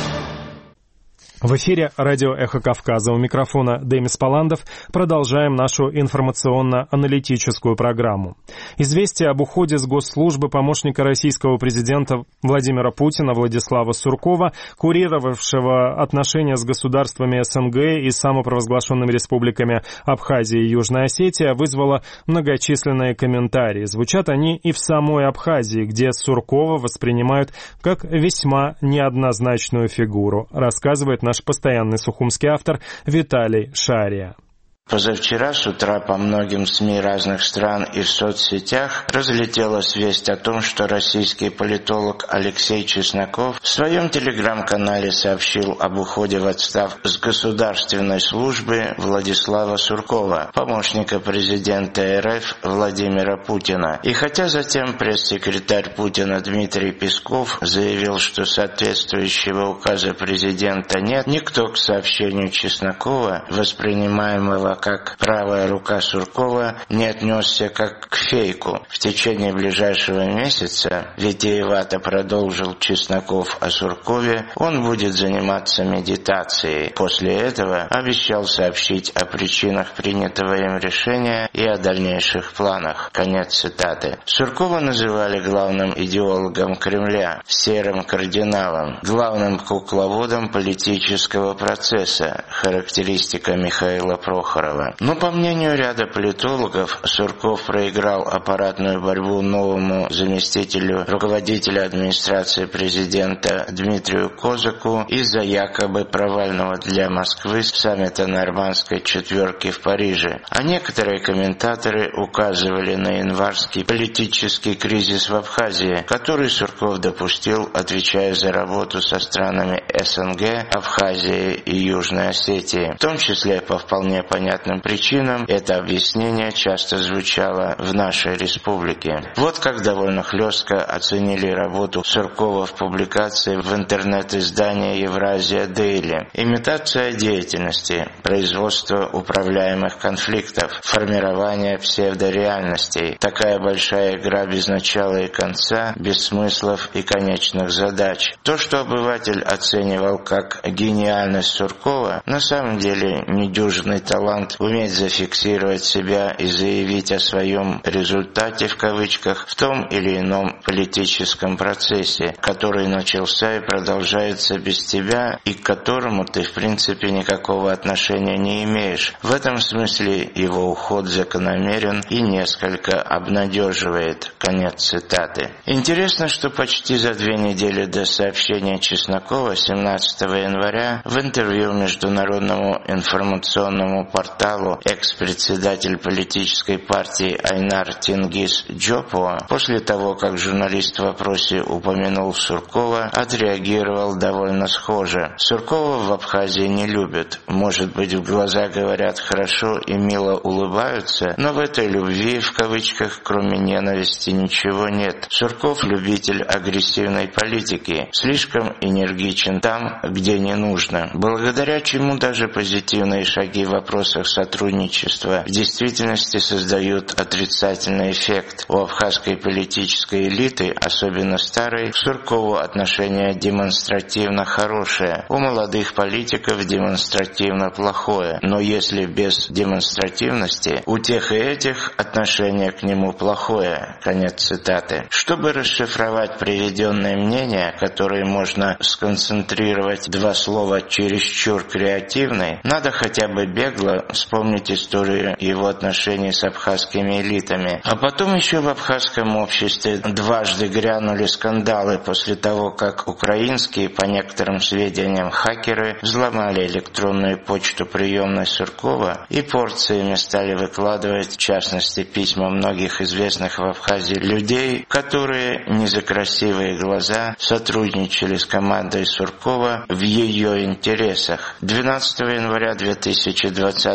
В эфире радио «Эхо Кавказа». У микрофона Демис Паландов. Продолжаем нашу информационно-аналитическую программу. Известие об уходе с госслужбы помощника российского президента Владимира Путина Владислава Суркова, курировавшего отношения с государствами СНГ и самопровозглашенными республиками Абхазия и Южная Осетия, вызвало многочисленные комментарии. Звучат они и в самой Абхазии, где Суркова воспринимают как весьма неоднозначную фигуру, рассказывает наш наш постоянный сухумский автор Виталий Шария. Позавчера с утра по многим СМИ разных стран и в соцсетях разлетелась весть о том, что российский политолог Алексей Чесноков в своем телеграм-канале сообщил об уходе в отставку с государственной службы Владислава Суркова, помощника президента РФ Владимира Путина. И хотя затем пресс-секретарь Путина Дмитрий Песков заявил, что соответствующего указа президента нет, никто к сообщению Чеснокова, воспринимаемого как правая рука Суркова, не отнесся как к фейку. В течение ближайшего месяца, витиевато продолжил Чесноков о Суркове, он будет заниматься медитацией. После этого обещал сообщить о причинах принятого им решения и о дальнейших планах. Конец цитаты. Суркова называли главным идеологом Кремля, серым кардиналом, главным кукловодом политического процесса, характеристика Михаила Прохорова. Но, по мнению ряда политологов, Сурков проиграл аппаратную борьбу новому заместителю руководителя администрации президента Дмитрию Козаку из-за якобы провального для Москвы саммита Нормандской четверки в Париже. А некоторые комментаторы указывали на январский политический кризис в Абхазии, который Сурков допустил, отвечая за работу со странами СНГ, Абхазией и Южной Осетией. В том числе по вполне понятным причинам это объяснение часто звучало в нашей республике. Вот как довольно хлестко оценили работу Суркова в публикации в интернет-издании «Евразия Дейли». Имитация деятельности, производство управляемых конфликтов, формирование псевдореальностей. Такая большая игра без начала и конца, без смыслов и конечных задач. То, что обыватель оценивал как гениальность Суркова, на самом деле недюжинный талант уметь зафиксировать себя и заявить о своем «результате» в кавычках в том или ином политическом процессе, который начался и продолжается без тебя и к которому ты в принципе никакого отношения не имеешь. В этом смысле его уход закономерен и несколько обнадеживает. Конец цитаты. Интересно, что почти за две недели до сообщения Чеснокова семнадцатого января в интервью Международному информационному порталу экс-председатель политической партии Айнар Тенгиз Джопуа, после того, как журналист в вопросе упомянул Суркова, отреагировал довольно схоже. Суркова в Абхазии не любят. Может быть, в глаза говорят хорошо и мило улыбаются, но в этой любви, в кавычках, кроме ненависти, ничего нет. Сурков любитель агрессивной политики, слишком энергичен там, где не нужно, благодаря чему даже позитивные шаги в вопросах сотрудничества в действительности создают отрицательный эффект. У абхазской политической элиты, особенно старой, к Суркову отношение демонстративно хорошее, у молодых политиков демонстративно плохое. Но если без демонстративности, у тех и этих отношение к нему плохое. Конец цитаты. Чтобы расшифровать приведенные мнения, которые можно сконцентрировать два слова «чересчур креативный», надо хотя бы бегло вспомнить историю его отношений с абхазскими элитами. А потом еще в абхазском обществе дважды грянули скандалы после того, как украинские, по некоторым сведениям, хакеры взломали электронную почту приемной Суркова и порциями стали выкладывать, в частности, письма многих известных в Абхазии людей, которые не за красивые глаза сотрудничали с командой Суркова в ее интересах. двенадцатого января две тысячи двадцатого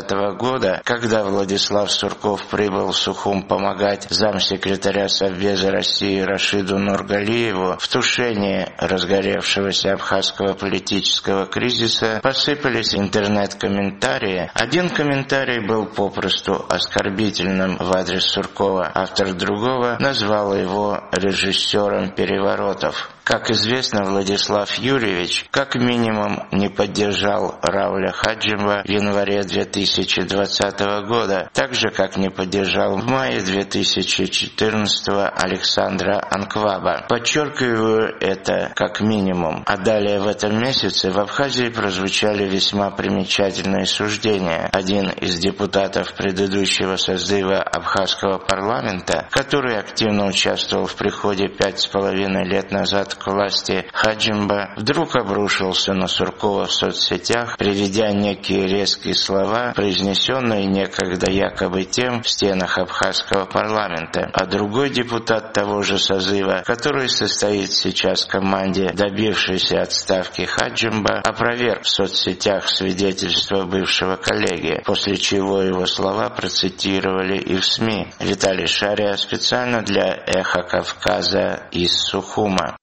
двадцатого года, когда Владислав Сурков прибыл в Сухум помогать замсекретаря Совбеза России Рашиду Нургалиеву в тушении разгоревшегося абхазского политического кризиса, посыпались интернет-комментарии. Один комментарий был попросту оскорбительным в адрес Суркова. Автор другого назвал его режиссером переворотов. Как известно, Владислав Юрьевич как минимум не поддержал Рауля Хаджимова в январе две тысячи двадцатого года, так же как не поддержал в мае две тысячи четырнадцатого Александра Анкваба. Подчеркиваю это как минимум. А далее в этом месяце в Абхазии прозвучали весьма примечательные суждения. Один из депутатов предыдущего созыва абхазского парламента, который активно участвовал в приходе пять с половиной лет назад к власти Хаджимба, вдруг обрушился на Суркова в соцсетях, приведя некие резкие слова, произнесенные некогда якобы тем в стенах абхазского парламента. А другой депутат того же созыва, который состоит сейчас в команде, добившейся отставки Хаджимба, опроверг в соцсетях свидетельства бывшего коллеги, после чего его слова процитировали и в СМИ. Виталий Шария специально для «Эхо Кавказа» из Сухума.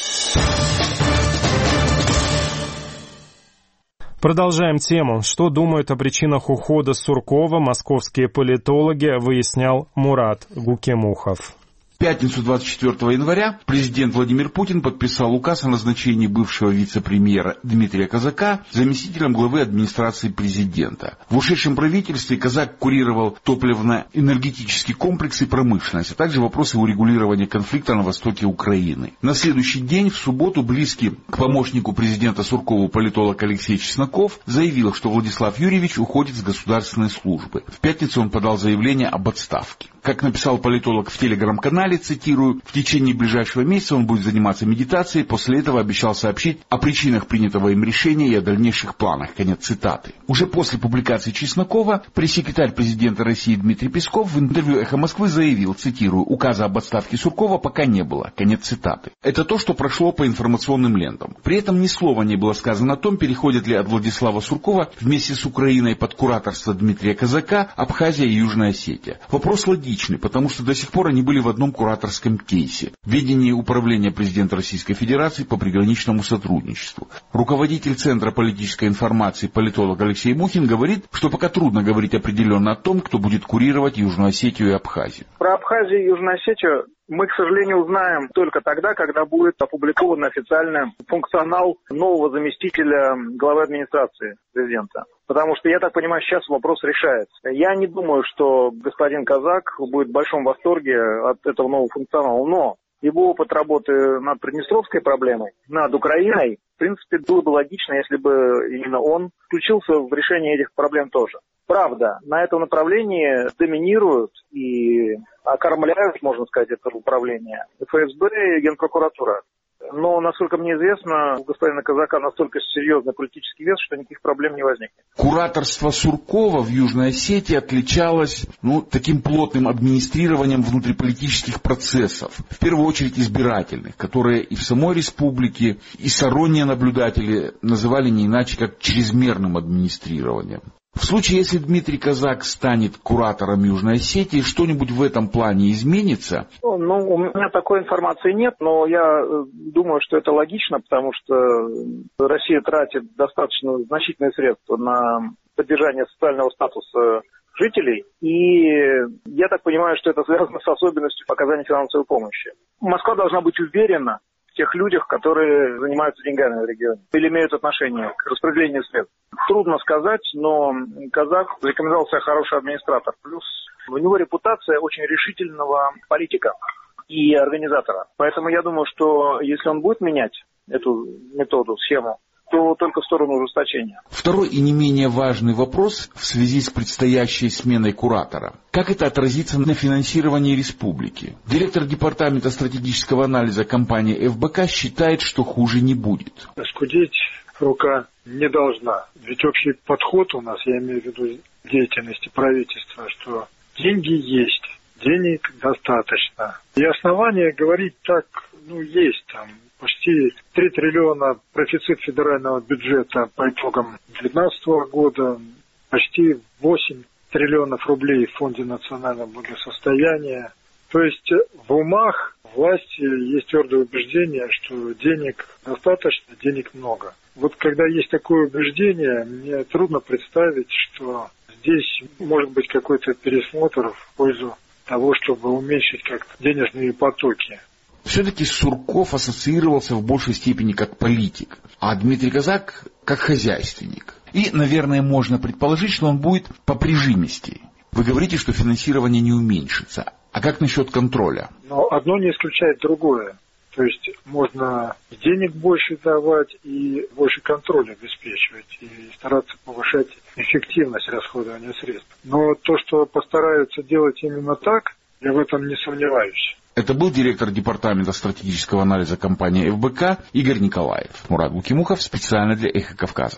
Продолжаем тему. Что думают о причинах ухода Суркова московские политологи, выяснял Мурат Гукемухов. В пятницу двадцать четвёртого января президент Владимир Путин подписал указ о назначении бывшего вице-премьера Дмитрия Казака заместителем главы администрации президента. В ушедшем правительстве Казак курировал топливно-энергетический комплекс и промышленность, а также вопросы урегулирования конфликта на востоке Украины. На следующий день, в субботу, близкий к помощнику президента Суркову политолог Алексей Чесноков заявил, что Владислав Юрьевич уходит с государственной службы. В пятницу он подал заявление об отставке. Как написал политолог в телеграм-канале, цитирую, в течение ближайшего месяца он будет заниматься медитацией, после этого обещал сообщить о причинах принятого им решения и о дальнейших планах. Конец цитаты. Уже после публикации Чеснокова пресс-секретарь президента России Дмитрий Песков в интервью «Эхо Москвы» заявил, цитирую, указа об отставке Суркова пока не было. Конец цитаты. Это то, что прошло по информационным лентам. При этом ни слова не было сказано о том, переходит ли от Владислава Суркова вместе с Украиной под кураторство Дмитрия Казака Абхазия и Южная Осетия. Вопрос логичный, потому что до сих пор они были в одном кураторском кейсе в ведении управления президента Российской Федерации по приграничному сотрудничеству. Руководитель Центра политической информации, политолог Алексей Мухин, говорит, что пока трудно говорить определенно о том, кто будет курировать Южную Осетию и Абхазию. Про Абхазию и Южную Осетию мы, к сожалению, узнаем только тогда, когда будет опубликован официальный функционал нового заместителя главы администрации президента. Потому что, я так понимаю, сейчас вопрос решается. Я не думаю, что господин Казак будет в большом восторге от этого нового функционала, но его опыт работы над Приднестровской проблемой, над Украиной, в принципе, было бы логично, если бы именно он включился в решение этих проблем тоже. Правда, на этом направлении доминируют и окормляют, можно сказать, это управление ФСБ и Генпрокуратура. Но, насколько мне известно, у господина Казака настолько серьезный политический вес, что никаких проблем не возникнет. Кураторство Суркова в Южной Осетии отличалось ну, таким плотным администрированием внутриполитических процессов, в первую очередь избирательных, которые и в самой республике, и сторонние наблюдатели называли не иначе, как чрезмерным администрированием. В случае, если Дмитрий Казак станет куратором Южной Осетии, что-нибудь в этом плане изменится? Ну, у меня такой информации нет, но я думаю, что это логично, потому что Россия тратит достаточно значительные средства на поддержание социального статуса жителей, и я так понимаю, что это связано с особенностью оказания финансовой помощи. Москва должна быть уверена в тех людях, которые занимаются деньгами в регионе или имеют отношение к распределению средств. Трудно сказать, но Казак рекомендовал себя хороший администратор. Плюс у него репутация очень решительного политика и организатора. Поэтому я думаю, что если он будет менять эту методу, схему, то только в сторону ужесточения. Второй и не менее важный вопрос в связи с предстоящей сменой куратора. Как это отразится на финансировании республики? Директор департамента стратегического анализа компании эф бэ ка считает, что хуже не будет. Скудеть рука не должна. Ведь общий подход у нас, я имею в виду деятельности правительства, что деньги есть, денег достаточно. И основания говорить так, ну, есть там. Почти три триллиона профицит федерального бюджета по итогам две тысячи девятнадцатого года. почти восемь триллионов рублей в Фонде национального благосостояния. То есть в умах власти есть твердое убеждение, что денег достаточно, денег много. Вот когда есть такое убеждение, мне трудно представить, что здесь может быть какой-то пересмотр в пользу того, чтобы уменьшить как-то денежные потоки. Все-таки Сурков ассоциировался в большей степени как политик, а Дмитрий Казак как хозяйственник. И, наверное, можно предположить, что он будет поприжимистей. Вы говорите, что финансирование не уменьшится. А как насчет контроля? Но одно не исключает другое. То есть можно денег больше давать и больше контроля обеспечивать, и стараться повышать эффективность расходования средств. Но то, что постараются делать именно так, я в этом не сомневаюсь. Это был директор департамента стратегического анализа компании эф бэ ка Игорь Николаев. Мурат Гукимухов специально для «Эхо Кавказа».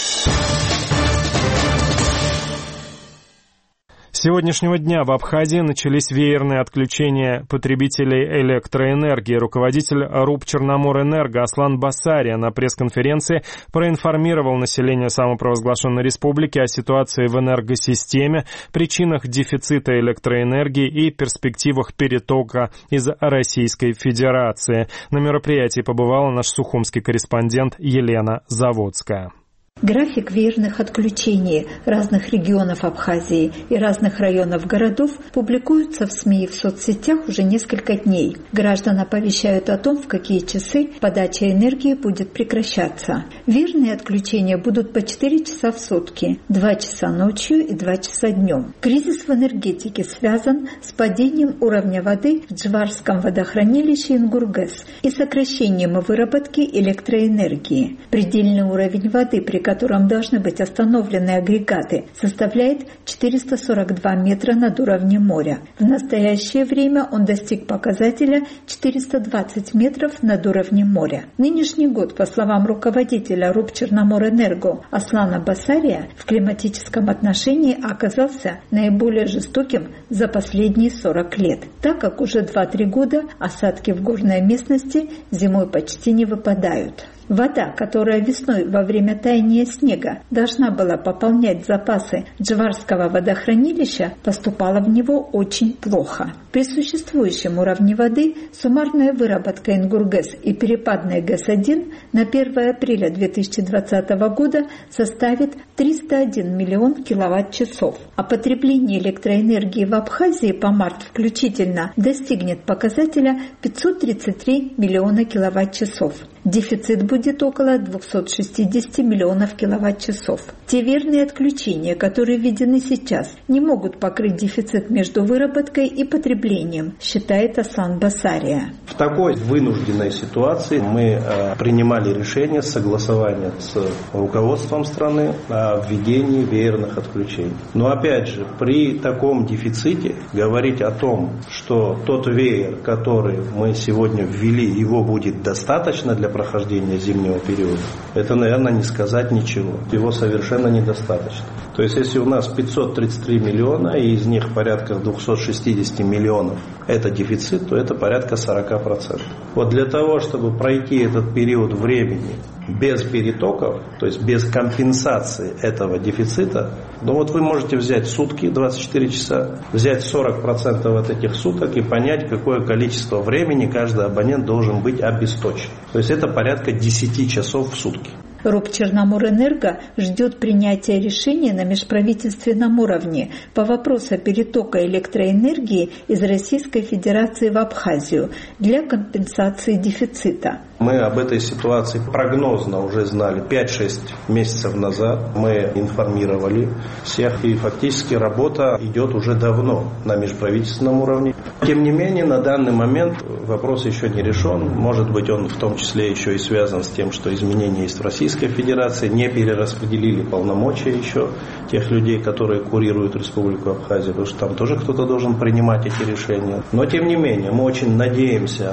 С сегодняшнего дня в Абхазии начались веерные отключения потребителей электроэнергии. Руководитель РУП «Черноморэнерго» Аслан Басария на пресс-конференции проинформировал население самопровозглашенной республики о ситуации в энергосистеме, причинах дефицита электроэнергии и перспективах перетока из Российской Федерации. На мероприятии побывала наш сухумский корреспондент Елена Заводская. График веерных отключений разных регионов Абхазии и разных районов городов публикуется в СМИ и в соцсетях уже несколько дней. Граждан оповещают о том, в какие часы подача энергии будет прекращаться. Веерные отключения будут по четыре часа в сутки, два часа ночью и два часа днем. Кризис в энергетике связан с падением уровня воды в Джварском водохранилище Ингургэс и сокращением выработки электроэнергии. Предельный уровень воды, при котором должны быть остановлены агрегаты, составляет четыреста сорок два метра над уровнем моря. В настоящее время он достиг показателя четыреста двадцать метров над уровнем моря. Нынешний год, по словам руководителя РУП «Черноморэнерго» Аслана Басария, в климатическом отношении оказался наиболее жестоким за последние сорок лет, так как уже два-три года осадки в горной местности зимой почти не выпадают. Вода, которая весной во время таяния снега должна была пополнять запасы Джварского водохранилища, поступала в него очень плохо. При существующем уровне воды суммарная выработка Ингургэс и перепадной ГЭС один на первое апреля две тысячи двадцатого года составит триста один миллион киловатт-часов, а потребление электроэнергии в Абхазии по март включительно достигнет показателя пятьсот тридцать три миллиона киловатт-часов. Дефицит будет около двести шестьдесят миллионов киловатт-часов. Те веерные отключения, которые введены сейчас, не могут покрыть дефицит между выработкой и потреблением, считает Аслан Басария. В такой вынужденной ситуации мы э, принимали решение согласования с руководством страны о введении веерных отключений. Но опять же, при таком дефиците говорить о том, что тот веер, который мы сегодня ввели, его будет достаточно для прохождения зимнего периода, это, наверное, не сказать ничего. Его совершенно недостаточно. То есть, если у нас пятьсот тридцать три миллиона, и из них порядка двести шестьдесят миллионов это дефицит, то это порядка сорок процентов. Вот для того, чтобы пройти этот период времени без перетоков, то есть без компенсации этого дефицита, ну вот вы можете взять сутки, двадцать четыре часа, взять сорок процентов от этих суток и понять, какое количество времени каждый абонент должен быть обесточен. То есть это порядка десять часов в сутки. РУП «Черноморэнерго» ждет принятия решения на межправительственном уровне по вопросу перетока электроэнергии из Российской Федерации в Абхазию для компенсации дефицита. Мы об этой ситуации прогнозно уже знали пять-шесть месяцев назад. Мы информировали всех, и фактически работа идет уже давно на межправительственном уровне. Тем не менее, на данный момент вопрос еще не решен. Может быть, он в том числе еще и связан с тем, что изменения есть в Российской Федерации, не перераспределили полномочия еще тех людей, которые курируют Республику Абхазия, потому что там тоже кто-то должен принимать эти решения. Но, тем не менее, мы очень надеемся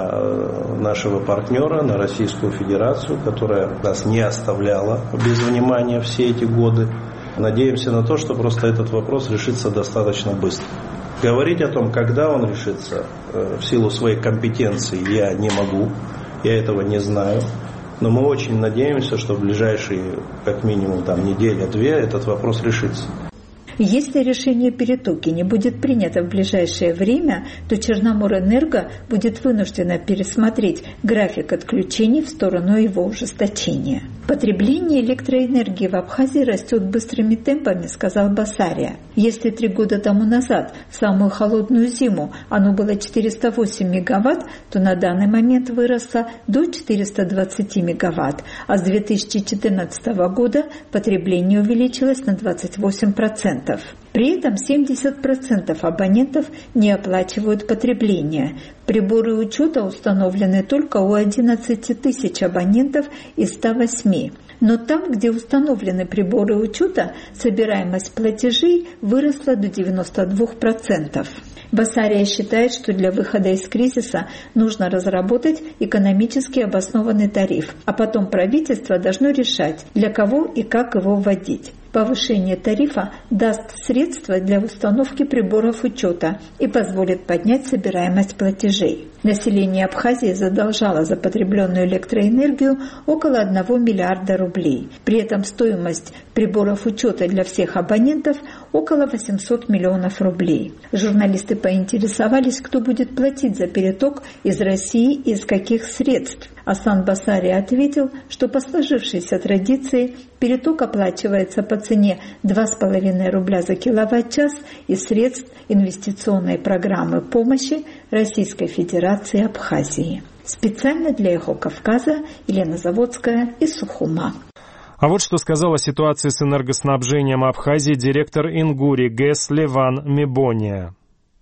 на нашего партнера, на Российскую Федерацию, которая нас не оставляла без внимания все эти годы. Надеемся на то, что просто этот вопрос решится достаточно быстро. Говорить о том, когда он решится, в силу своей компетенции я не могу, я этого не знаю. Но мы очень надеемся, что в ближайшие, как минимум, там, неделя-две этот вопрос решится. Если решение о перетоке не будет принято в ближайшее время, то Черноморэнерго будет вынуждена пересмотреть график отключений в сторону его ужесточения. Потребление электроэнергии в Абхазии растет быстрыми темпами, сказал Басария. Если три года тому назад, в самую холодную зиму, оно было четыреста восемь мегаватт, то на данный момент выросло до четырёхсот двадцати мегаватт, а с две тысячи четырнадцатого года потребление увеличилось на двадцать восемь процентов. При этом семьдесят процентов абонентов не оплачивают потребление. Приборы учета установлены только у одиннадцати тысяч абонентов из ста восьми. Но там, где установлены приборы учета, собираемость платежей выросла до девяноста двух процентов. Басария считает, что для выхода из кризиса нужно разработать экономически обоснованный тариф, а потом правительство должно решать, для кого и как его вводить. Повышение тарифа даст средства для установки приборов учета и позволит поднять собираемость платежей. Население Абхазии задолжало за потребленную электроэнергию около одного миллиарда рублей. При этом стоимость приборов учета для всех абонентов около восемьсот миллионов рублей. Журналисты поинтересовались, кто будет платить за переток из России и из каких средств. Асан Басария ответил, что по сложившейся традиции переток оплачивается по цене два с половиной рубля за киловатт-час из средств инвестиционной программы помощи Российской Федерации Абхазии. Специально для «Эхо Кавказа» Елена Заводская из Сухума. А вот что сказал о ситуации с энергоснабжением Абхазии директор Ингури ГЭС Леван Мебония.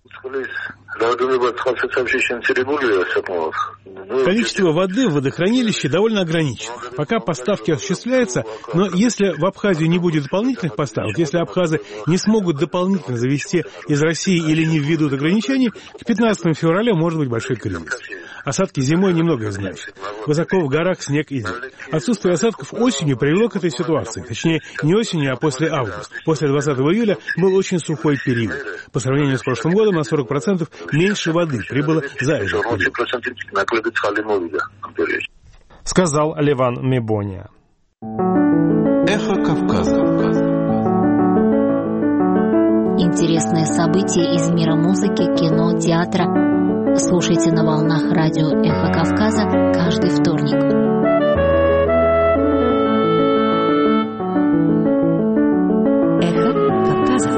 Количество воды в водохранилище довольно ограничено. Пока поставки осуществляются, но если в Абхазию не будет дополнительных поставок, если абхазы не смогут дополнительно завезти из России или не введут ограничений, к пятнадцатому февраля может быть большой кризис. Осадки зимой немного значат. Высоко в горах снег идет. Отсутствие осадков осенью привело к этой ситуации. Точнее, не осенью, а после августа. После двадцатого июля был очень сухой период. По сравнению с прошлым годом на сорок процентов меньше воды прибыло за этот период. Сказал Леван Мебония. Эхо Кавказа. Интересные события из мира музыки, кино, театра. Слушайте на волнах радио «Эхо Кавказа» каждый вторник. «Эхо Кавказа».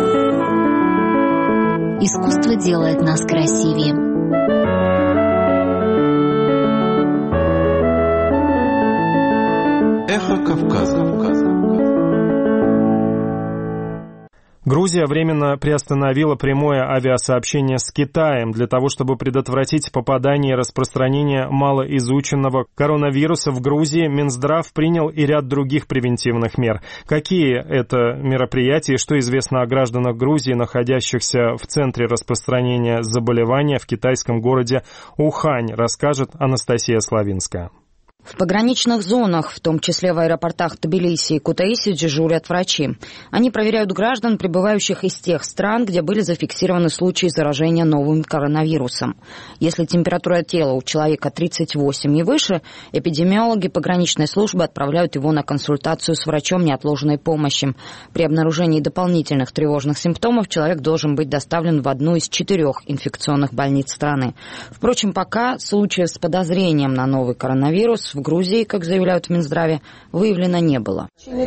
Искусство делает нас красивее. Эхо Кавказа. Грузия временно приостановила прямое авиасообщение с Китаем для того, чтобы предотвратить попадание и распространение малоизученного коронавируса в Грузии. Минздрав принял и ряд других превентивных мер. Какие это мероприятия и что известно о гражданах Грузии, находящихся в центре распространения заболевания в китайском городе Ухань, расскажет Анастасия Славинская. В пограничных зонах, в том числе в аэропортах Тбилиси и Кутаиси, дежурят врачи. Они проверяют граждан, прибывающих из тех стран, где были зафиксированы случаи заражения новым коронавирусом. Если температура тела у человека тридцать восемь и выше, эпидемиологи пограничной службы отправляют его на консультацию с врачом неотложной помощи. При обнаружении дополнительных тревожных симптомов человек должен быть доставлен в одну из четырех инфекционных больниц страны. Впрочем, пока случаев с подозрением на новый коронавирус в Грузии, как заявляют в Минздраве, выявлено не было. На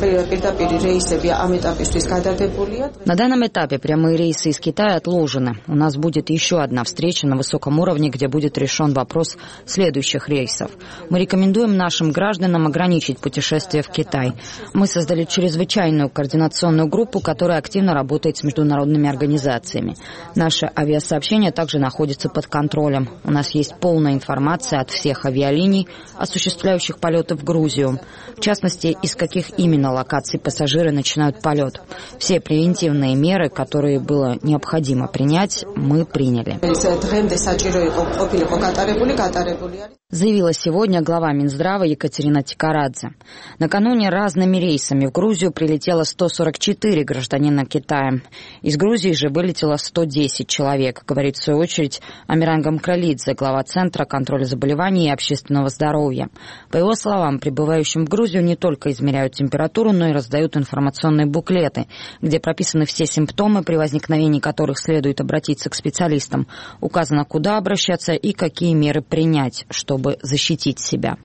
данном этапе прямые рейсы из Китая отложены. У нас будет еще одна встреча на высоком уровне, где будет решен вопрос следующих рейсов. Мы рекомендуем нашим гражданам ограничить путешествия в Китай. Мы создали чрезвычайную координационную группу, которая активно работает с международными организациями. Наше авиасообщение также находится под контролем. У нас есть полная информация от всех авиалиний, осуществляющих полеты в Грузию. В частности, из каких именно локаций пассажиры начинают полет. Все превентивные меры, которые было необходимо принять, мы приняли. заявила сегодня глава Минздрава Екатерина Тикарадзе. Накануне разными рейсами в Грузию прилетело сто сорок четыре гражданина Китая. Из Грузии же вылетело сто десять человек, говорит в свою очередь Амиран Гамкралидзе, глава Центра контроля заболеваний и общественного здоровья. По его словам, прибывающим в Грузию не только измеряют температуру, но и раздают информационные буклеты, где прописаны все симптомы, при возникновении которых следует обратиться к специалистам. Указано, куда обращаться и какие меры принять, чтобы защитить себя.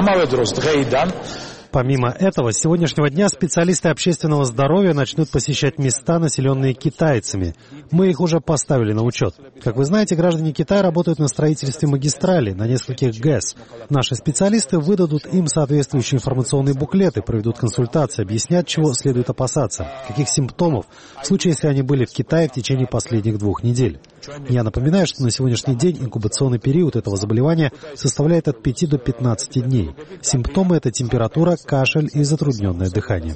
Помимо этого, с сегодняшнего дня специалисты общественного здоровья начнут посещать места, населенные китайцами. Мы их уже поставили на учет. Как вы знаете, граждане Китая работают на строительстве магистрали на нескольких ГЭС. Наши специалисты выдадут им соответствующие информационные буклеты, проведут консультации, объяснят, чего следует опасаться, каких симптомов, в случае, если они были в Китае в течение последних двух недель. Я напоминаю, что на сегодняшний день инкубационный период этого заболевания составляет от пяти до пятнадцати дней. Симптомы – это температура, кашель и затрудненное дыхание.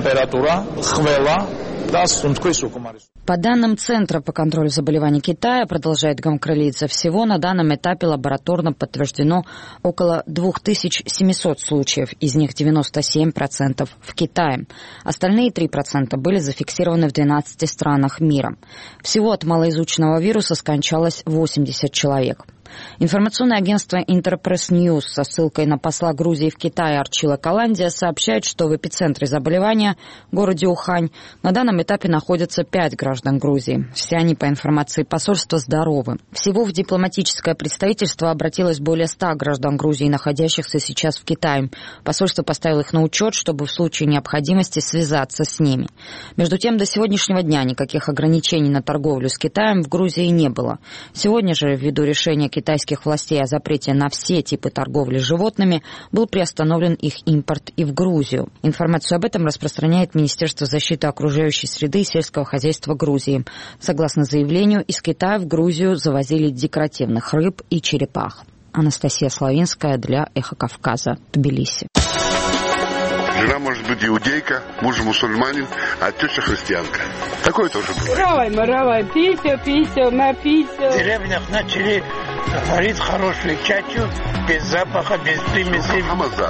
По данным Центра по контролю заболеваний Китая, продолжает Гамкралидзе, всего на данном этапе лабораторно подтверждено около две тысячи семьсот случаев, из них девяносто семь процентов в Китае. Остальные три процента были зафиксированы в двенадцати странах мира. Всего от малоизученного вируса скончалось восемьдесят человек. Информационное агентство Интерпресс Ньюс со ссылкой на посла Грузии в Китае Арчила Каландия сообщает, что в эпицентре заболевания, городе Ухань, на данном этапе находятся пять граждан Грузии. Все они, по информации посольства, здоровы. Всего в дипломатическое представительство обратилось более ста граждан Грузии, находящихся сейчас в Китае. Посольство поставило их на учет, чтобы в случае необходимости связаться с ними. Между тем, до сегодняшнего дня никаких ограничений на торговлю с Китаем в Грузии не было. Сегодня же, ввиду решения китайских властей о запрете на все типы торговли животными, был приостановлен их импорт и в Грузию. Информацию об этом распространяет Министерство защиты окружающей среды и сельского хозяйства Грузии. Согласно заявлению, из Китая в Грузию завозили декоративных рыб и черепах. Анастасия Славинская для «Эхо Кавказа», Тбилиси. Жена может быть иудейка, муж мусульманин, а теща христианка. Такое тоже бывает. Равай, маравай, пися, пися, напися. В деревнях начали варить хорошую чачу, без запаха, без примесей.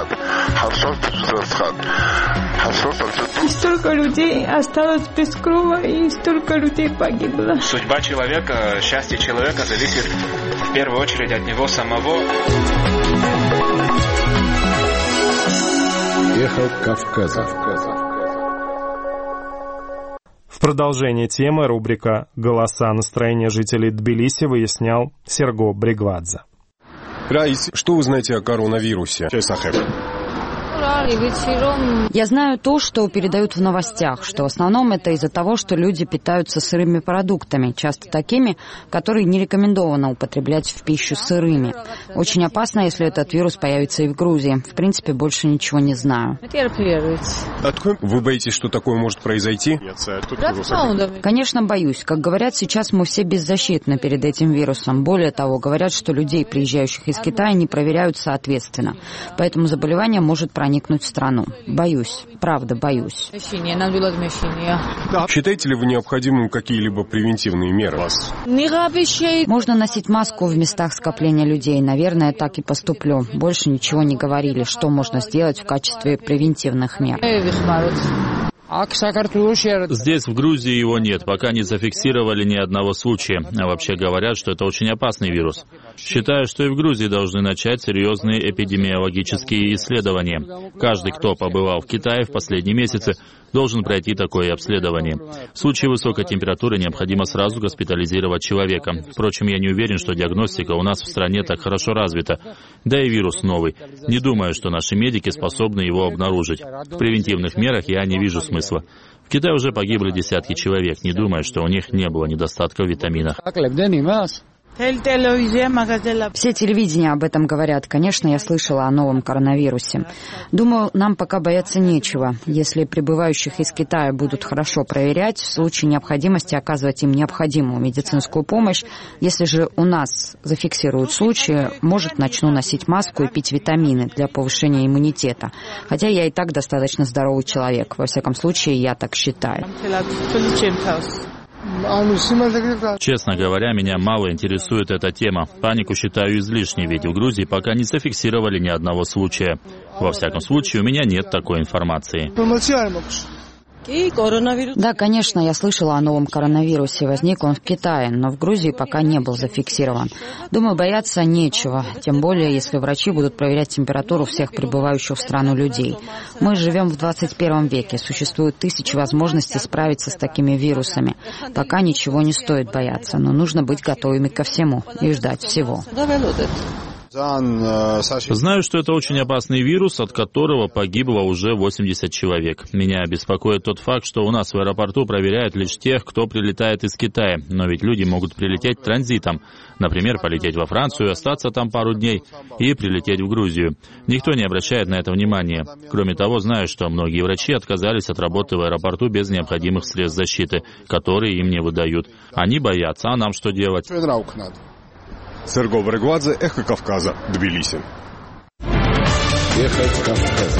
И столько людей осталось без крова, и столько людей погибло. Судьба человека, счастье человека зависит в первую очередь от него самого. Эхо Кавказа. В продолжение темы рубрика «Голоса настроения жителей Тбилиси» выяснял Серго Бригвадзе. Раис, что вы знаете о коронавирусе? Я знаю то, что передают в новостях, что в основном это из-за того, что люди питаются сырыми продуктами, часто такими, которые не рекомендовано употреблять в пищу сырыми. Очень опасно, если этот вирус появится и в Грузии. В принципе, больше ничего не знаю. Вы боитесь, что такое может произойти? Конечно, боюсь. Как говорят, сейчас мы все беззащитны перед этим вирусом. Более того, говорят, что людей, приезжающих из Китая, не проверяют соответственно. Поэтому заболевание может проникнуть в страну. Боюсь. Правда, боюсь. Считаете ли вы необходимым какие-либо превентивные меры? Можно носить маску в местах скопления людей. Наверное, так и поступлю. Больше ничего не говорили, что можно сделать в качестве превентивных мер. Здесь, в Грузии, его нет, пока не зафиксировали ни одного случая. А вообще говорят, что это очень опасный вирус. Считаю, что и в Грузии должны начать серьезные эпидемиологические исследования. Каждый, кто побывал в Китае в последние месяцы, должен пройти такое обследование. В случае высокой температуры необходимо сразу госпитализировать человека. Впрочем, я не уверен, что диагностика у нас в стране так хорошо развита. Да и вирус новый. Не думаю, что наши медики способны его обнаружить. В превентивных мерах я не вижу смысла. В Китае уже погибли десятки человек. Не думаю, что у них не было недостатка в витаминах. Все телевидения об этом говорят. Конечно, я слышала о новом коронавирусе. Думаю, нам пока бояться нечего. Если прибывающих из Китая будут хорошо проверять, в случае необходимости оказывать им необходимую медицинскую помощь. Если же у нас зафиксируют случаи, может, начну носить маску и пить витамины для повышения иммунитета. Хотя я и так достаточно здоровый человек. Во всяком случае, я так считаю. Честно говоря, меня мало интересует эта тема. Панику считаю излишней, ведь в Грузии пока не зафиксировали ни одного случая. Во всяком случае, у меня нет такой информации. Да, конечно, я слышала о новом коронавирусе. Возник он в Китае, но в Грузии пока не был зафиксирован. Думаю, бояться нечего, тем более, если врачи будут проверять температуру всех прибывающих в страну людей. Мы живем в двадцать первом веке, существует тысячи возможностей справиться с такими вирусами. Пока ничего не стоит бояться, но нужно быть готовыми ко всему и ждать всего. Знаю, что это очень опасный вирус, от которого погибло уже восемьдесят человек. Меня беспокоит тот факт, что у нас в аэропорту проверяют лишь тех, кто прилетает из Китая. Но ведь люди могут прилететь транзитом. Например, полететь во Францию, остаться там пару дней и прилететь в Грузию. Никто не обращает на это внимания. Кроме того, знаю, что многие врачи отказались от работы в аэропорту без необходимых средств защиты, которые им не выдают. Они боятся, а нам что делать? Серго Варегвадзе, Эхо Кавказа, Тбилиси. Эхо Кавказа.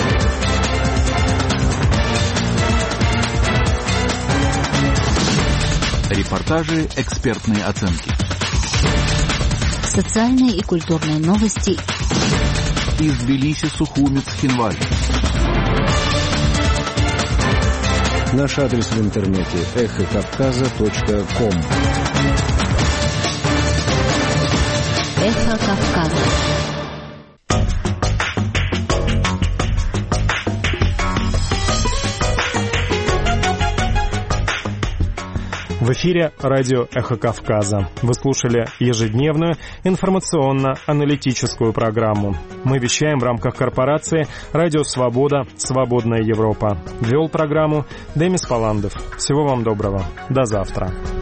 Репортажи, экспертные оценки. Социальные и культурные новости. Из Тбилиси, Сухуми, Цхинвали. Наш адрес в интернете эхо кавказа точка ком. Эхо Кавказа. В эфире радио «Эхо Кавказа». Вы слушали ежедневную информационно-аналитическую программу. Мы вещаем в рамках корпорации «Радио Свобода. Свободная Европа». Вел программу Демис Паландов. Всего вам доброго. До завтра.